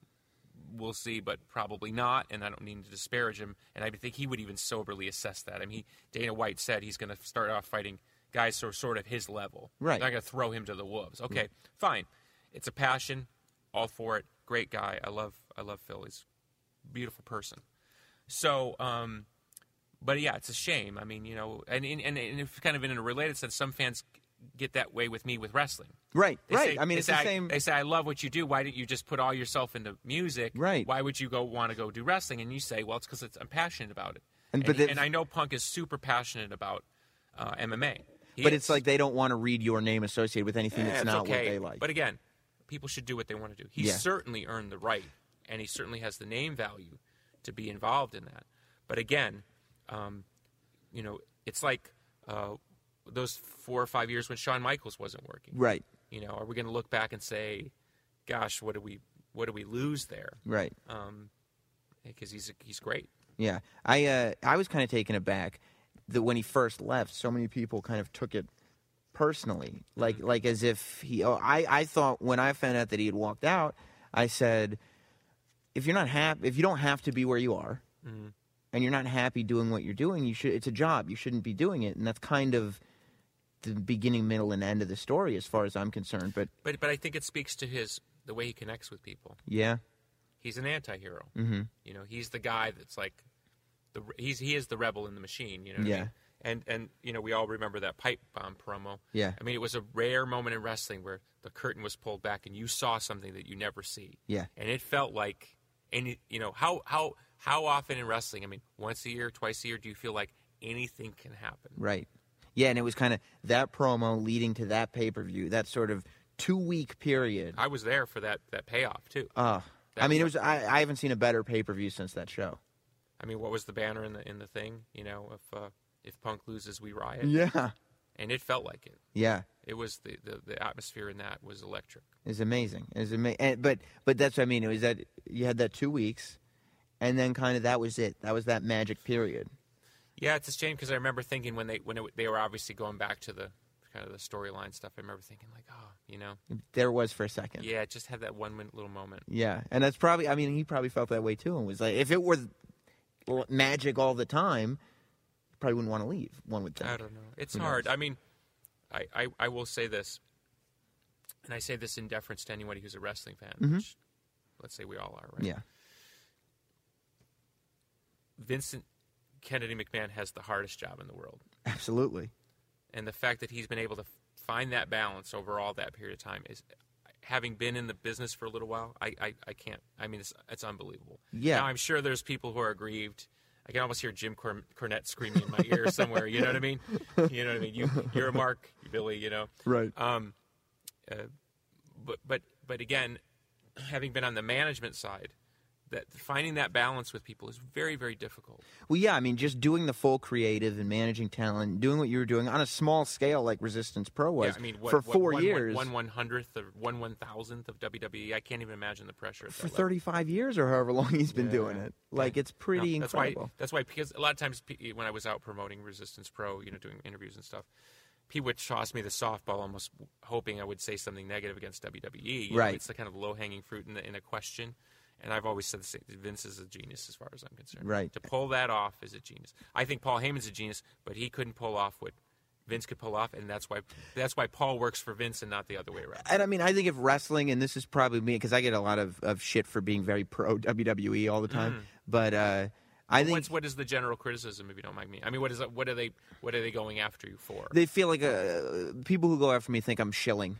We'll see, but probably not, and I don't mean to disparage him, and I think he would even soberly assess that. I mean, he, Dana White said he's going to start off fighting guys who are sort of his level. Right. Not going to throw him to the wolves. Okay, fine. It's a passion. All for it. Great guy. I love I love Phil. He's a beautiful person. So, um, but yeah, it's a shame. I mean, you know, and, and, and if kind of in a related sense, some fans get that way with me with wrestling. Right. They right. say- I mean, they it's say, the I- same. They say, I love what you do. Why didn't you just put all yourself into music? Right. Why would you go want to go do wrestling? And you say, well, it's because I'm passionate about it. And- And, but he- the- and I know Punk is super passionate about uh, M M A. He but is. it's like they don't want to read your name associated with anything Eh, that's it's not okay. what they like. But again, people should do what they want to do. He Yeah. certainly earned the right, and he certainly has the name value to be involved in that. But again, um, you know, it's like uh, those four or five years when Shawn Michaels wasn't working. right. You know, are we going to look back and say, "Gosh, what did we what did we lose there?" Right. Um, because he's he's great. Yeah. I uh, I was kind of taken aback that when he first left, so many people kind of took it personally, like Mm-hmm. like as if he. Oh, I I thought when I found out that he had walked out, I said, if you're not happy, if you don't have to be where you are, Mhm. and you're not happy doing what you're doing, you should. It's a job. You shouldn't be doing it, and that's kind of the beginning, middle, and end of the story, as far as I'm concerned. But But but I think it speaks to his the way he connects with people. yeah, He's an anti-hero. mm-hmm. You know, he's the guy that's like the he's he is the rebel in the machine. You know. What Yeah. I mean? And and you know we all remember that pipe bomb promo. Yeah. I mean it was a rare moment in wrestling where the curtain was pulled back and you saw something that you never see. Yeah. And it felt like any you know how how how often in wrestling? I mean, once a year, twice a year, do you feel like anything can happen? Right. Yeah, and it was kind of that promo leading to that pay-per-view, that sort of two-week period. I was there for that that payoff too. Uh, That I mean, it was- was. I, I haven't seen a better pay-per-view since that show. I mean, what was the banner in the in the thing? You know, if uh, if Punk loses, we riot. Yeah. And it felt like it. Yeah. It was the, the, the atmosphere in that was electric. It's amazing. It's amazing. But but that's what I mean. It was that you had that two weeks, and then kind of that was it. That was that magic period. Yeah, it's a shame because I remember thinking when they when it, they were obviously going back to the kind of the storyline stuff. I remember thinking like, oh, you know, there was for a second. Yeah, it just had that one minute little moment. Yeah, and that's probably. I mean, he probably felt that way too, and was like, if it were magic all the time, he probably wouldn't want to leave. One would think. I don't know. It's Who hard. knows? I mean. I, I, I will say this, and I say this in deference to anybody who's a wrestling fan, Mm-hmm. which let's say we all are, right? Yeah. Vincent Kennedy McMahon has the hardest job in the world. Absolutely. And the fact that he's been able to f- find that balance over all that period of time is, having been in the business for a little while, I, I, I can't, I mean, it's, it's unbelievable. Yeah. Now, I'm sure there's people who are aggrieved. I can almost hear Jim Corn- Cornette screaming in my ear somewhere. You know what I mean? You know what I mean? You, you're a Mark, Billy. You know. Right. Um, uh, but but but again, having been on the management side, that finding that balance with people is very very difficult. Well, yeah. I mean, just doing the full creative and managing talent, doing what you were doing on a small scale like Resistance Pro was Yeah, I mean, what, for what, four one, years. one one hundredth or one one thousandth of W W E. I can't even imagine the pressure at For that level. thirty-five years or however long he's been Yeah. doing it. Like, it's pretty No, that's incredible. Why, that's why, because a lot of times pe- when I was out promoting Resistance Pro, you know, doing interviews and stuff, people would toss me the softball almost hoping I would say something negative against W W E. You Right. know, it's the kind of low-hanging fruit in, the, in a question. And I've always said the same. Vince is a genius as far as I'm concerned. Right. To pull that off is a genius. I think Paul Heyman's a genius, but he couldn't pull off what Vince could pull off, and that's why that's why Paul works for Vince and not the other way around. And I mean, I think if wrestling, and this is probably me, because I get a lot of, of shit for being very pro W W E all the time, Mm. but uh, I think What's, what is the general criticism, if you don't mind me? I mean, what is what are they what are they going after you for? they feel like uh, people who go after me think I'm shilling.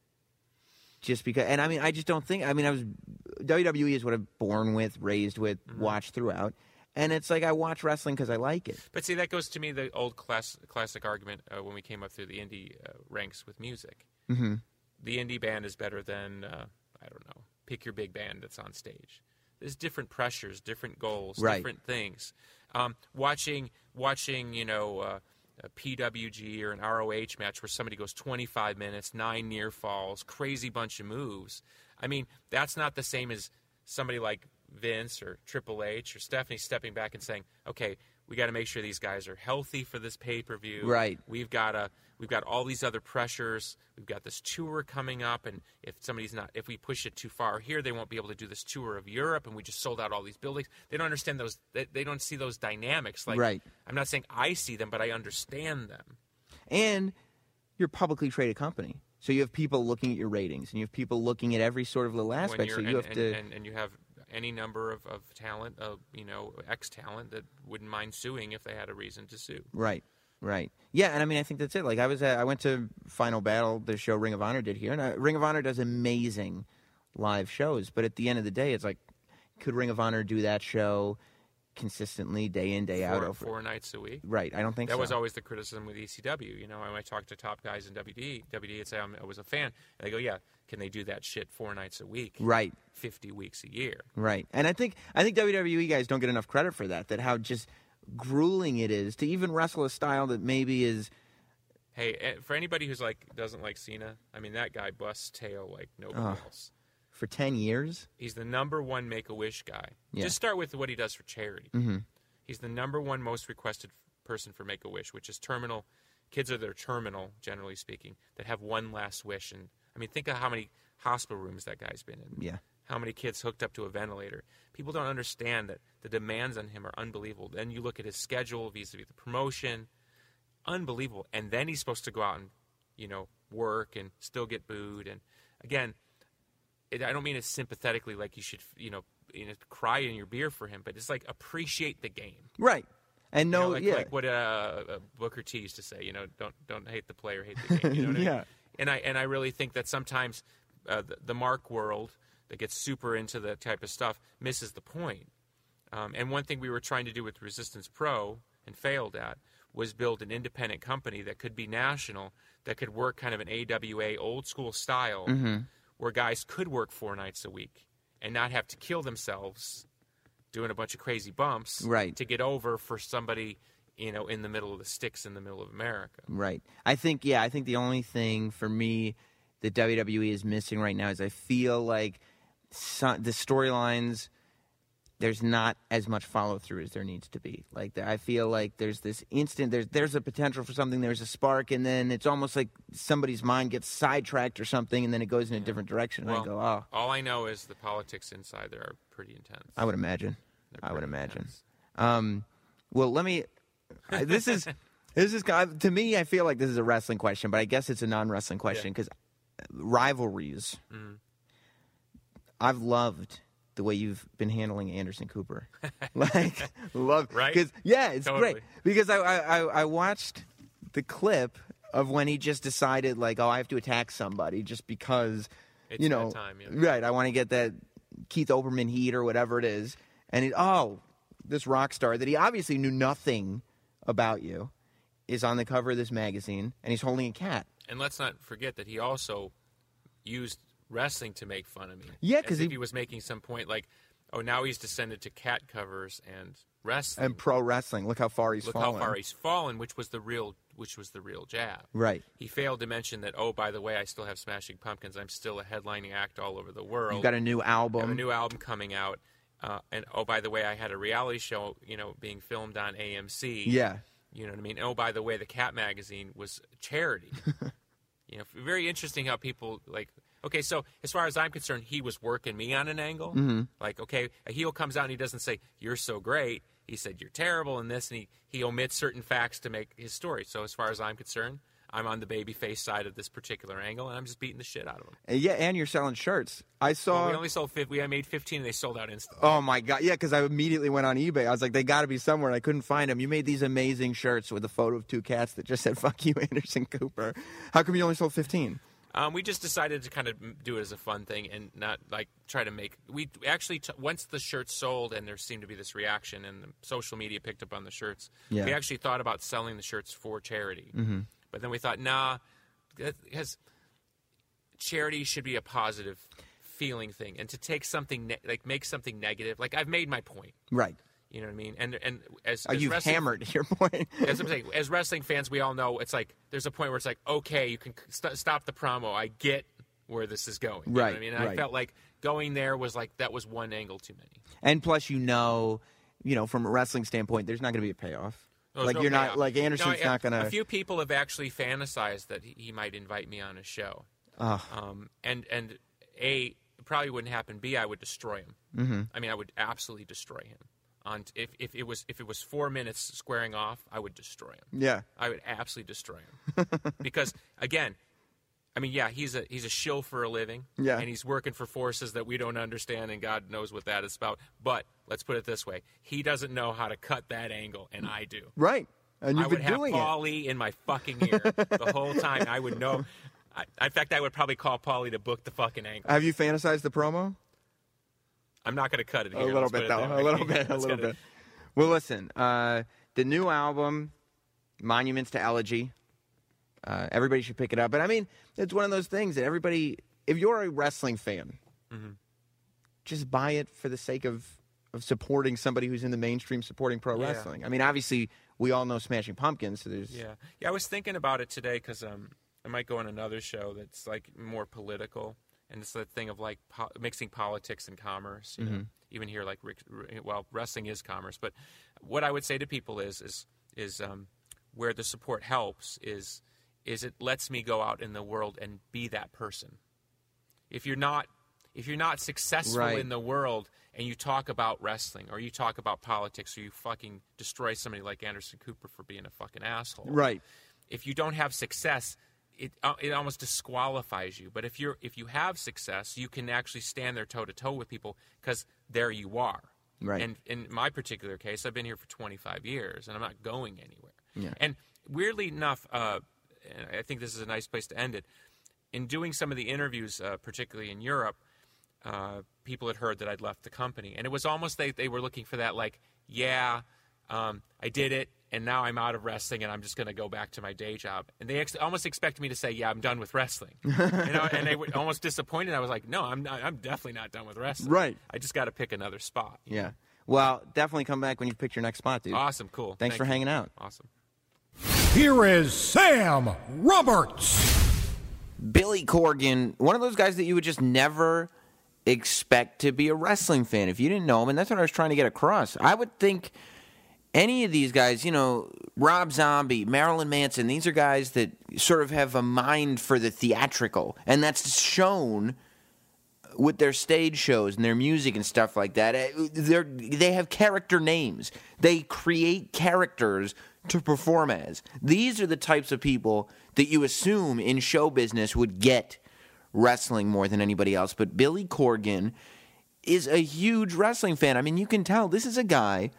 Just because, and I mean, I just don't think, I mean, I was, W W E is what I'm born with, raised with, Mm-hmm. watched throughout. And it's like I watch wrestling because I like it. But see, that goes to me the old class, classic argument uh, when we came up through the indie uh, ranks with music. Mm-hmm. The indie band is better than, uh, I don't know, pick your big band that's on stage. There's different pressures, different goals, Right. different things. Um, watching, watching, you know, uh, a P W G or an R O H match where somebody goes twenty-five minutes, nine near falls, crazy bunch of moves. I mean, that's not the same as somebody like Vince or Triple H or Stephanie stepping back and saying, okay, we got to make sure these guys are healthy for this pay-per-view. Right. We've got to, we've got all these other pressures. We've got this tour coming up, and if somebody's not, if we push it too far here, they won't be able to do this tour of Europe, and we just sold out all these buildings. They don't understand those. They, they don't see those dynamics. Like, Right. I'm not saying I see them, but I understand them. And you're a publicly traded company. So you have people looking at your ratings, and you have people looking at every sort of little When aspect. you're, So you and, have and, to. and, and you have any number of, of talent, of you know, ex-talent that wouldn't mind suing if they had a reason to sue. Right, right. Yeah, and I mean, I think that's it. Like, I was, at, I went to Final Battle, the show Ring of Honor did here, and uh, Ring of Honor does amazing live shows. But at the end of the day, it's like, could Ring of Honor do that show consistently, day in, day out? Four, over four nights a week. Right, I don't think That so. was always the criticism with E C W. You know, when I talked to top guys in W W E, W W E would say I'm, I was a fan. And they go, yeah, can they do that shit four nights a week? Right, fifty weeks a year. right. And I think I think W W E guys don't get enough credit for that. That how just grueling it is to even wrestle a style that maybe is. Hey, eh, for anybody who's like doesn't like Cena, I mean that guy busts tail like nobody Ugh. else. For ten years? He's the number one Make-A-Wish guy. Yeah. Just start with what he does for charity. Mm-hmm. He's the number one most requested person for Make-A-Wish, which is terminal. Kids are that are terminal, generally speaking, that have one last wish. And I mean, think of how many hospital rooms that guy's been in. Yeah. How many kids hooked up to a ventilator. People don't understand that the demands on him are unbelievable. Then you look at his schedule vis-a-vis the promotion. Unbelievable. And then he's supposed to go out and, you know, work and still get booed. And again, it, I don't mean it sympathetically like you should, you know, you know, cry in your beer for him, but it's like appreciate the game. Right. And You no, know, like, yeah. like what uh, uh, Booker T used to say, you know, don't don't hate the player, hate the game. You know what I mean? Yeah. And I and I really think that sometimes uh, the, the Mark world that gets super into that type of stuff misses the point. Um, and one thing we were trying to do with Resistance Pro and failed at was build an independent company that could be national, that could work kind of an A W A old school style, Mm-hmm. where guys could work four nights a week and not have to kill themselves doing a bunch of crazy bumps Right. to get over for somebody you know, in the middle of the sticks in the middle of America. Right. I think, yeah, I think the only thing for me that W W E is missing right now is I feel like some, the storylines, there's not as much follow-through as there needs to be. Like, I feel like there's this instant, there's, there's a potential for something, there's a spark, and then it's almost like somebody's mind gets sidetracked or something, and then it goes in a Yeah. different direction. And Well, I go, oh. All I know is the politics inside there are pretty intense. I would imagine. They're I would pretty imagine. intense. Um, well, let me. I- This is this is kind of- to me. I feel like this is a wrestling question, but I guess it's a non-wrestling question because rivalries. Mm. I've loved the way you've been handling Anderson Cooper. Like, love Right? Because yeah, it's Totally. great because I, I I I watched the clip of when he just decided like, oh, I have to attack somebody just because It's you know, that time, yeah. right? I want to get that Keith Olbermann heat or whatever it is, and it, oh, this rock star that he obviously knew nothing about you is on the cover of this magazine, and he's holding a cat. And let's not forget that he also used wrestling to make fun of me. Yeah, 'cause As if he- he was making some point like, oh, now he's descended to cat covers and wrestling. And pro wrestling, look how far he's Look fallen. how far he's fallen, which was the real, which was the real jab. Right. He failed to mention that. Oh, by the way, I still have Smashing Pumpkins. I'm still a headlining act all over the world. You've got a new I have album. a new album coming out. Uh, and oh, by the way, I had a reality show, you know, being filmed on A M C. Yeah. You know what I mean? Oh, by the way, the Cat magazine was charity. You know, very interesting how people like. Okay, so as far as I'm concerned, he was working me on an angle. Mm-hmm. Like, okay, a heel comes out and he doesn't say you're so great. He said you're terrible in this, and he he omits certain facts to make his story. So as far as I'm concerned, I'm on the babyface side of this particular angle, and I'm just beating the shit out of him. And yeah, and you're selling shirts. I saw. Well, we only sold fifty. We I made fifteen, and they sold out instantly. Oh my god, yeah, because I immediately went on eBay. I was like, they got to be somewhere, and I couldn't find them. You made these amazing shirts with a photo of two cats that just said "Fuck you, Anderson Cooper." How come you only sold fifteen? Um, we just decided to kind of do it as a fun thing and not like try to make. We actually t- once the shirts sold and there seemed to be this reaction and the social media picked up on the shirts. Yeah. We actually thought about selling the shirts for charity, Mm-hmm. but then we thought, nah, because charity should be a positive feeling thing, and to take something ne- like make something negative. Like I've made my point. Right. You know what I mean? And and as, Oh, as you've wrestling- hammered your point. as I'm saying, as wrestling fans, we all know it's like there's a point where it's like, okay, you can st- stop the promo. I get where this is going. You know Right, what I mean, and right. I felt like going there was like that was one angle too many. And plus, you know, you know, from a wrestling standpoint, there's not going to be a payoff. There's like no you're not payoff. like Anderson's No, not going A to. few people have actually fantasized that he, he might invite me on a show. Oh, Um, and and a it probably wouldn't happen. B, I would destroy him. mm-hmm. I mean, I would absolutely destroy him. On if, if it was if it was four minutes squaring off, I would destroy him. Yeah. I would absolutely destroy him because again, I mean, yeah, he's a he's a shill for a living, Yeah. and he's working for forces that we don't understand, and God knows what that is about. But let's put it this way: he doesn't know how to cut that angle, and I do. Right. And you've I would been have doing it. Paulie in my fucking ear the whole time. I would know. I, in fact, I would probably call Paulie to book the fucking angle. Have you fantasized the promo? I'm not going to cut it A here. little let's bit, put it though. that A way. little bit. A Let's little get it. bit. Well, listen. Uh, the new album, Monuments to Elegy. Uh, everybody should pick it up. But I mean, it's one of those things that everybody. If you're a wrestling fan, Mhm. just buy it for the sake of of supporting somebody who's in the mainstream supporting pro Yeah. wrestling. I mean, obviously, we all know Smashing Pumpkins, so there's. Yeah, yeah. I was thinking about it today because um, I might go on another show that's like more political, and it's that thing of like po- mixing politics and commerce. You know, Mhm. even here, like Rick, well, wrestling is commerce. But what I would say to people is, is, is um, where the support helps is, is it lets me go out in the world and be that person. If you're not, if you're not successful Right. in the world, and you talk about wrestling, or you talk about politics, or you fucking destroy somebody like Anderson Cooper for being a fucking asshole. Right. If you don't have success, it uh, it almost disqualifies you. But if you're if you have success, you can actually stand there toe to toe with people because there you are. Right. And in my particular case, I've been here for twenty-five years, and I'm not going anywhere. Yeah. And weirdly enough, uh, and I think this is a nice place to end it. In doing some of the interviews, uh, particularly in Europe, uh, people had heard that I'd left the company. And it was almost they, they were looking for that, like, yeah, um, I did it, and now I'm out of wrestling, and I'm just going to go back to my day job. And they ex- almost expected me to say, yeah, I'm done with wrestling. you know, and they were almost disappointed. I was like, no, I'm not, I'm definitely not done with wrestling. Right. I just got to pick another spot. Yeah. Well, definitely come back when you pick your next spot, dude. Awesome, cool. Thanks Thank for you. hanging out. Awesome. Here is Sam Roberts. Billy Corgan, one of those guys that you would just never expect to be a wrestling fan if you didn't know him, and that's what I was trying to get across. I would think any of these guys, you know, Rob Zombie, Marilyn Manson, these are guys that sort of have a mind for the theatrical, and that's shown with their stage shows and their music and stuff like that. They're, they have character names. They create characters to perform as. These are the types of people that you assume in show business would get wrestling more than anybody else. But Billy Corgan is a huge wrestling fan. I mean, you can tell this is a guy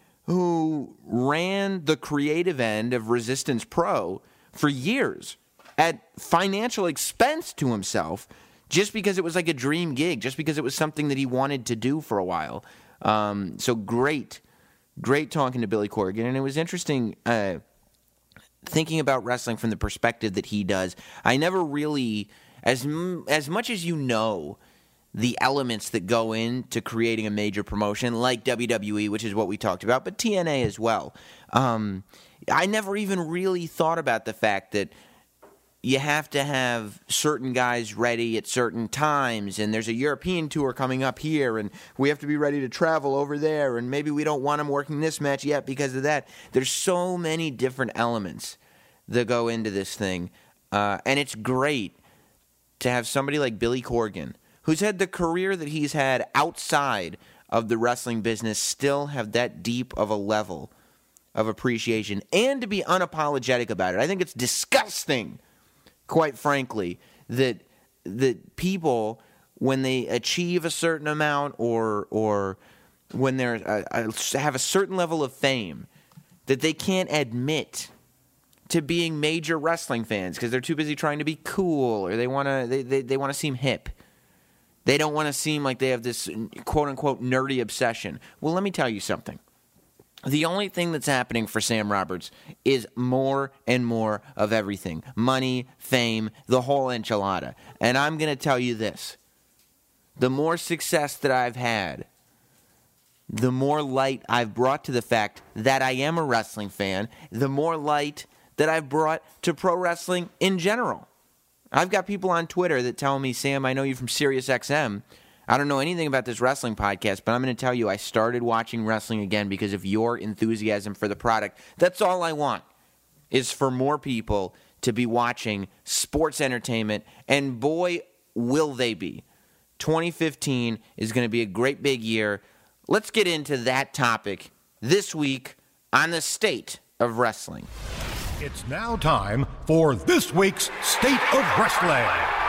who ran the creative end of Resistance Pro for years at financial expense to himself, just because it was like a dream gig, just because it was something that he wanted to do for a while. Um, so great, great talking to Billy Corgan. And it was interesting uh, thinking about wrestling from the perspective that he does. I never really, as as much as you know the elements that go into creating a major promotion like W W E, which is what we talked about, but T N A as well. Um, I never even really thought about the fact that you have to have certain guys ready at certain times, and there's a European tour coming up here, and we have to be ready to travel over there, and maybe we don't want him working this match yet because of that. There's so many different elements that go into this thing, uh, and it's great to have somebody like Billy Corgan, who's had the career that he's had outside of the wrestling business, still have that deep of a level of appreciation, and to be unapologetic about it. I think it's disgusting, quite frankly, that that people, when they achieve a certain amount or or when they have a certain level of fame, that they can't admit to being major wrestling fans because they're too busy trying to be cool, or they want to they, they, they want to seem hip. They don't want to seem like they have this quote-unquote nerdy obsession. Well, let me tell you something. The only thing that's happening for Sam Roberts is more and more of everything. Money, fame, the whole enchilada. And I'm going to tell you this. The more success that I've had, the more light I've brought to the fact that I am a wrestling fan, the more light that I've brought to pro wrestling in general. I've got people on Twitter that tell me, Sam, I know you from Sirius X M. I don't know anything about this wrestling podcast, but I'm going to tell you I started watching wrestling again because of your enthusiasm for the product. That's all I want, is for more people to be watching sports entertainment, and boy, will they be. twenty fifteen is going to be a great big year. Let's get into that topic this week on the state of wrestling. It's now time for this week's State of Wrestling.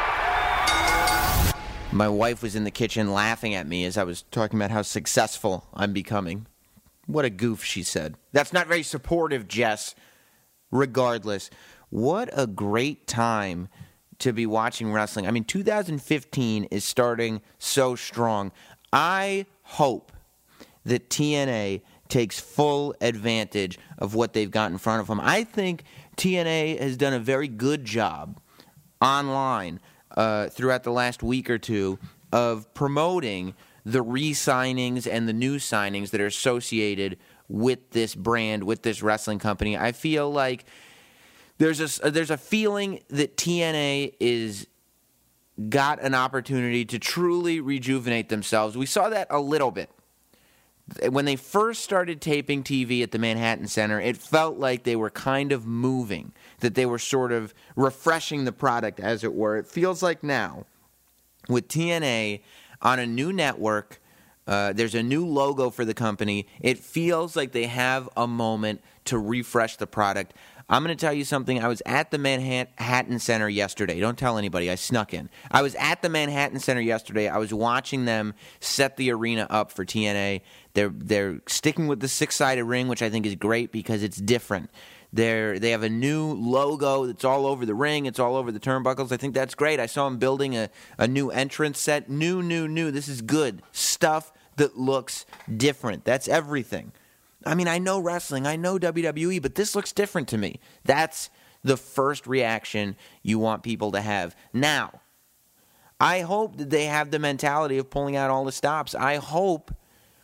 My wife was in the kitchen laughing at me as I was talking about how successful I'm becoming. What a goof, she said. That's not very supportive, Jess. Regardless, what a great time to be watching wrestling. I mean, two thousand fifteen is starting so strong. I hope that T N A takes full advantage of what they've got in front of them. I think T N A has done a very good job online uh, throughout the last week or two of promoting the re-signings and the new signings that are associated with this brand, with this wrestling company. I feel like there's a, there's a feeling that T N A is got an opportunity to truly rejuvenate themselves. We saw that a little bit. When they first started taping T V at the Manhattan Center, it felt like they were kind of moving, that they were sort of refreshing the product, as it were. It feels like now, with T N A on a new network, uh, there's a new logo for the company. It feels like they have a moment to refresh the product. I'm going to tell you something. I was at the Manhattan Center yesterday. Don't tell anybody. I snuck in. I was at the Manhattan Center yesterday. I was watching them set the arena up for T N A. They're they're sticking with the six-sided ring, which I think is great because it's different. They're, they have a new logo that's all over the ring. It's all over the turnbuckles. I think that's great. I saw them building a, a new entrance set. New, new, new. This is good stuff that looks different. That's everything. I mean, I know wrestling, I know W W E, but this looks different to me. That's the first reaction you want people to have. Now, I hope that they have the mentality of pulling out all the stops. I hope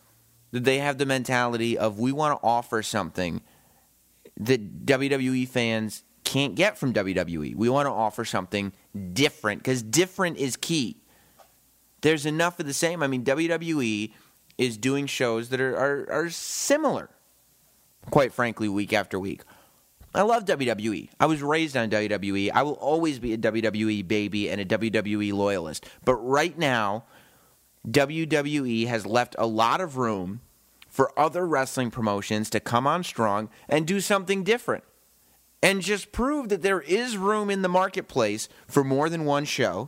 that they have the mentality of we want to offer something that W W E fans can't get from W W E. We want to offer something different because different is key. There's enough of the same. I mean, W W E is doing shows that are, are, are similar, quite frankly, week after week. I love W W E. I was raised on W W E. I will always be a W W E baby and a W W E loyalist. But right now, W W E has left a lot of room for other wrestling promotions to come on strong and do something different. And just prove that there is room in the marketplace for more than one show.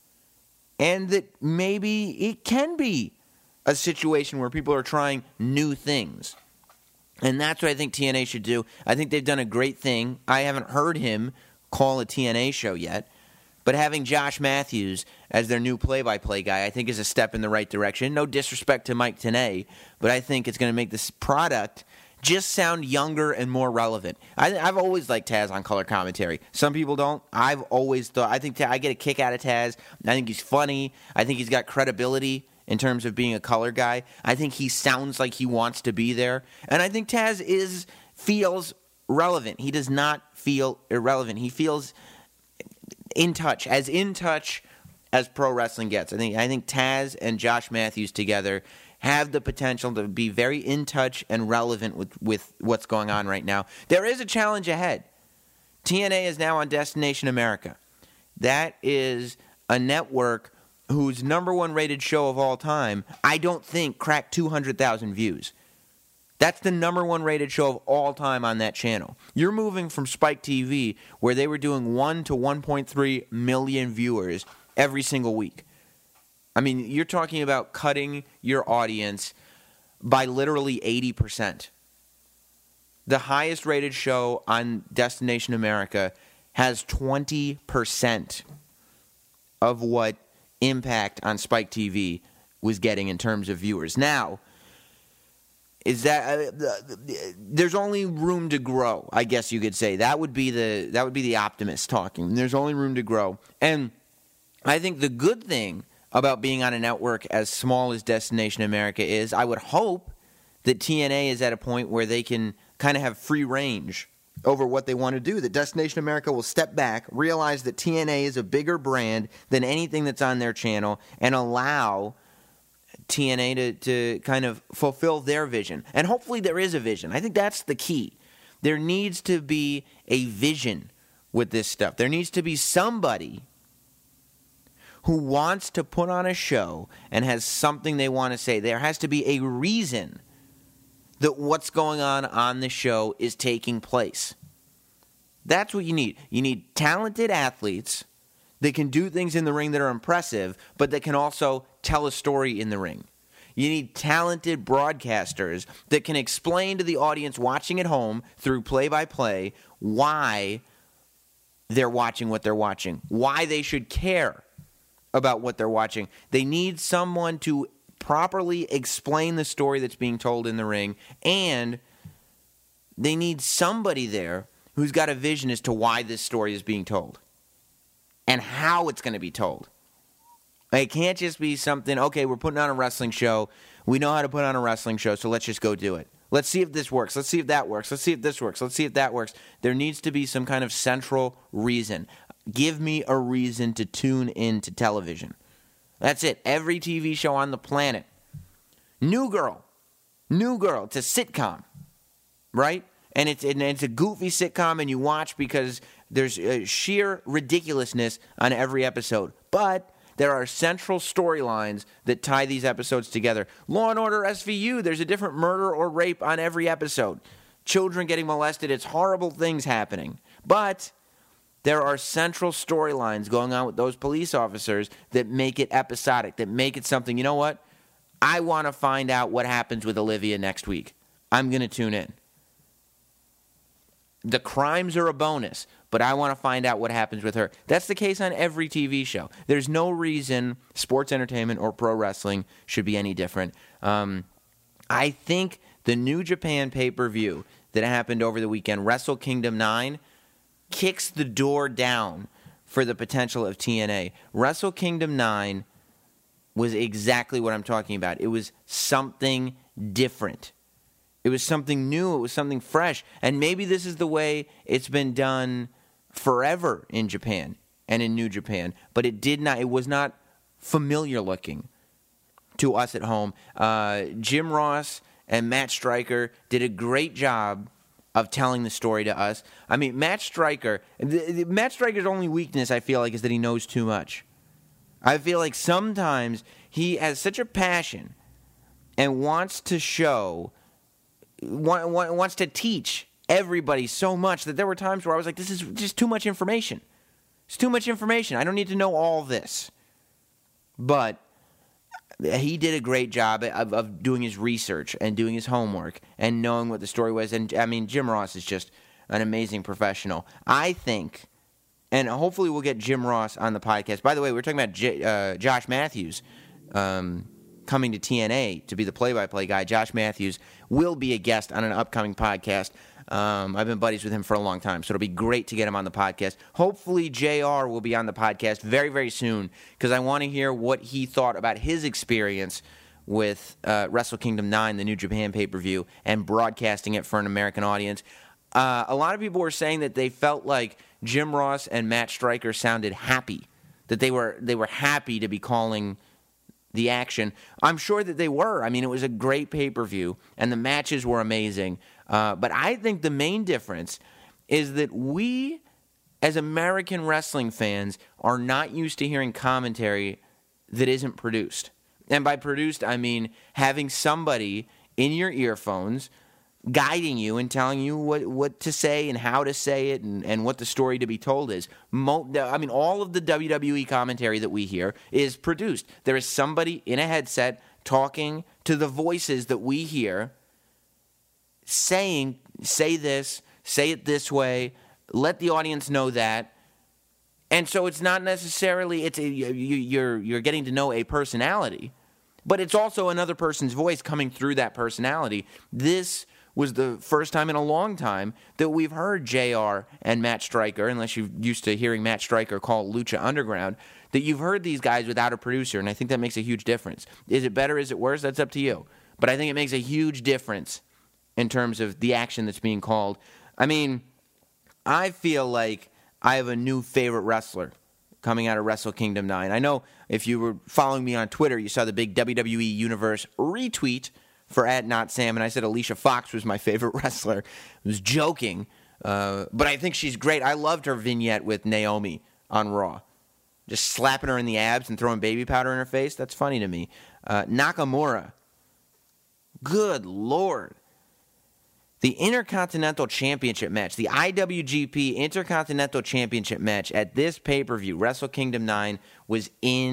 And that maybe it can be a situation where people are trying new things. And that's what I think T N A should do. I think they've done a great thing. I haven't heard him call a T N A show yet. But having Josh Matthews as their new play-by-play guy, I think is a step in the right direction. No disrespect to Mike Tenay, but I think it's going to make this product just sound younger and more relevant. I, I've always liked Taz on color commentary. Some people don't. I've always thought, I think Taz, I get a kick out of Taz. I think he's funny. I think he's got credibility in terms of being a color guy. I think he sounds like he wants to be there. And I think Taz is feels relevant. He does not feel irrelevant. He feels in touch, as in touch as pro wrestling gets. I think I think Taz and Josh Matthews together have the potential to be very in touch and relevant with, with what's going on right now. There is a challenge ahead. T N A is now on Destination America. That is a network whose number one rated show of all time, I don't think, cracked two hundred thousand views. That's the number one rated show of all time on that channel. You're moving from Spike T V, where they were doing one to one point three million viewers every single week. I mean, you're talking about cutting your audience by literally eighty percent. The highest rated show on Destination America has twenty percent of what Impact on Spike T V was getting in terms of viewers. Now, is that uh, there's only room to grow, I guess you could say. That would be the that would be the optimist talking. There's only room to grow. And I think the good thing about being on a network as small as Destination America is, I would hope that T N A is at a point where they can kind of have free range over what they want to do. That Destination America will step back, realize that T N A is a bigger brand than anything that's on their channel, and allow T N A to, to kind of fulfill their vision. And hopefully there is a vision. I think that's the key. There needs to be a vision with this stuff. There needs to be somebody who wants to put on a show and has something they want to say. There has to be a reason that what's going on on the show is taking place. That's what you need. You need talented athletes that can do things in the ring that are impressive, but that can also tell a story in the ring. You need talented broadcasters that can explain to the audience watching at home through play-by-play why they're watching what they're watching, why they should care about what they're watching. They need someone to properly explain the story that's being told in the ring, and they need somebody there who's got a vision as to why this story is being told and how it's going to be told. It can't just be something, okay, we're putting on a wrestling show. We know how to put on a wrestling show, so let's just go do it. Let's see if this works. Let's see if that works. Let's see if this works. Let's see if that works. There needs to be some kind of central reason. Give me a reason to tune into television. That's it. Every T V show on the planet. New Girl. New Girl. It's a sitcom, right? And it's, and it's a goofy sitcom, and you watch because there's uh, sheer ridiculousness on every episode. But there are central storylines that tie these episodes together. Law and Order S V U, there's a different murder or rape on every episode. Children getting molested, it's horrible things happening. But there are central storylines going on with those police officers that make it episodic, that make it something, you know what? I want to find out what happens with Olivia next week. I'm going to tune in. The crimes are a bonus, but I want to find out what happens with her. That's the case on every T V show. There's no reason sports entertainment or pro wrestling should be any different. Um, I think the New Japan pay-per-view that happened over the weekend, Wrestle Kingdom nine, kicks the door down for the potential of T N A. Wrestle Kingdom nine was exactly what I'm talking about. It was something different. It was something new. It was something fresh. And maybe this is the way it's been done forever in Japan and in New Japan. But it did not. It was not familiar looking to us at home. Uh, Jim Ross and Matt Striker did a great job of telling the story to us. I mean, Matt Striker, the, the, Matt Striker's only weakness, I feel like, is that he knows too much. I feel like sometimes he has such a passion and wants to show, want, want, wants to teach everybody so much that there were times where I was like, this is just too much information. It's too much information. I don't need to know all this. But he did a great job of, of doing his research and doing his homework and knowing what the story was. And, I mean, Jim Ross is just an amazing professional. I think, and hopefully we'll get Jim Ross on the podcast. By the way, we we're talking about J, uh, Josh Matthews um, coming to T N A to be the play-by-play guy. Josh Matthews will be a guest on an upcoming podcast. Um, I've been buddies with him for a long time, so it'll be great to get him on the podcast. Hopefully J R will be on the podcast very, very soon because I want to hear what he thought about his experience with uh, Wrestle Kingdom nine, the New Japan pay-per-view, and broadcasting it for an American audience. Uh, a lot of people were saying that they felt like Jim Ross and Matt Striker sounded happy, that they were they were happy to be calling the action. I'm sure that they were. I mean, it was a great pay-per-view, and the matches were amazing. Uh, but I think the main difference is that we, as American wrestling fans, are not used to hearing commentary that isn't produced. And by produced, I mean having somebody in your earphones guiding you and telling you what, what to say and how to say it and, and what the story to be told is. Mo- I mean, all of the W W E commentary that we hear is produced. There is somebody in a headset talking to the voices that we hear, saying, say this, say it this way, let the audience know that. And so it's not necessarily, it's a, you, you're you're getting to know a personality, but it's also another person's voice coming through that personality. This was the first time in a long time that we've heard J R and Matt Striker, unless you're used to hearing Matt Striker call Lucha Underground, that you've heard these guys without a producer, and I think that makes a huge difference. Is it better? Is it worse? That's up to you. But I think it makes a huge difference in terms of the action that's being called. I mean, I feel like I have a new favorite wrestler coming out of Wrestle Kingdom nine. I know if you were following me on Twitter, you saw the big W W E Universe retweet for at Not Sam, and I said Alicia Fox was my favorite wrestler. I was joking, uh, but I think she's great. I loved her vignette with Naomi on Raw. Just slapping her in the abs and throwing baby powder in her face. That's funny to me. Uh, Nakamura. Good Lord. The Intercontinental Championship match, the I W G P Intercontinental Championship match at this pay-per-view, Wrestle Kingdom nine, was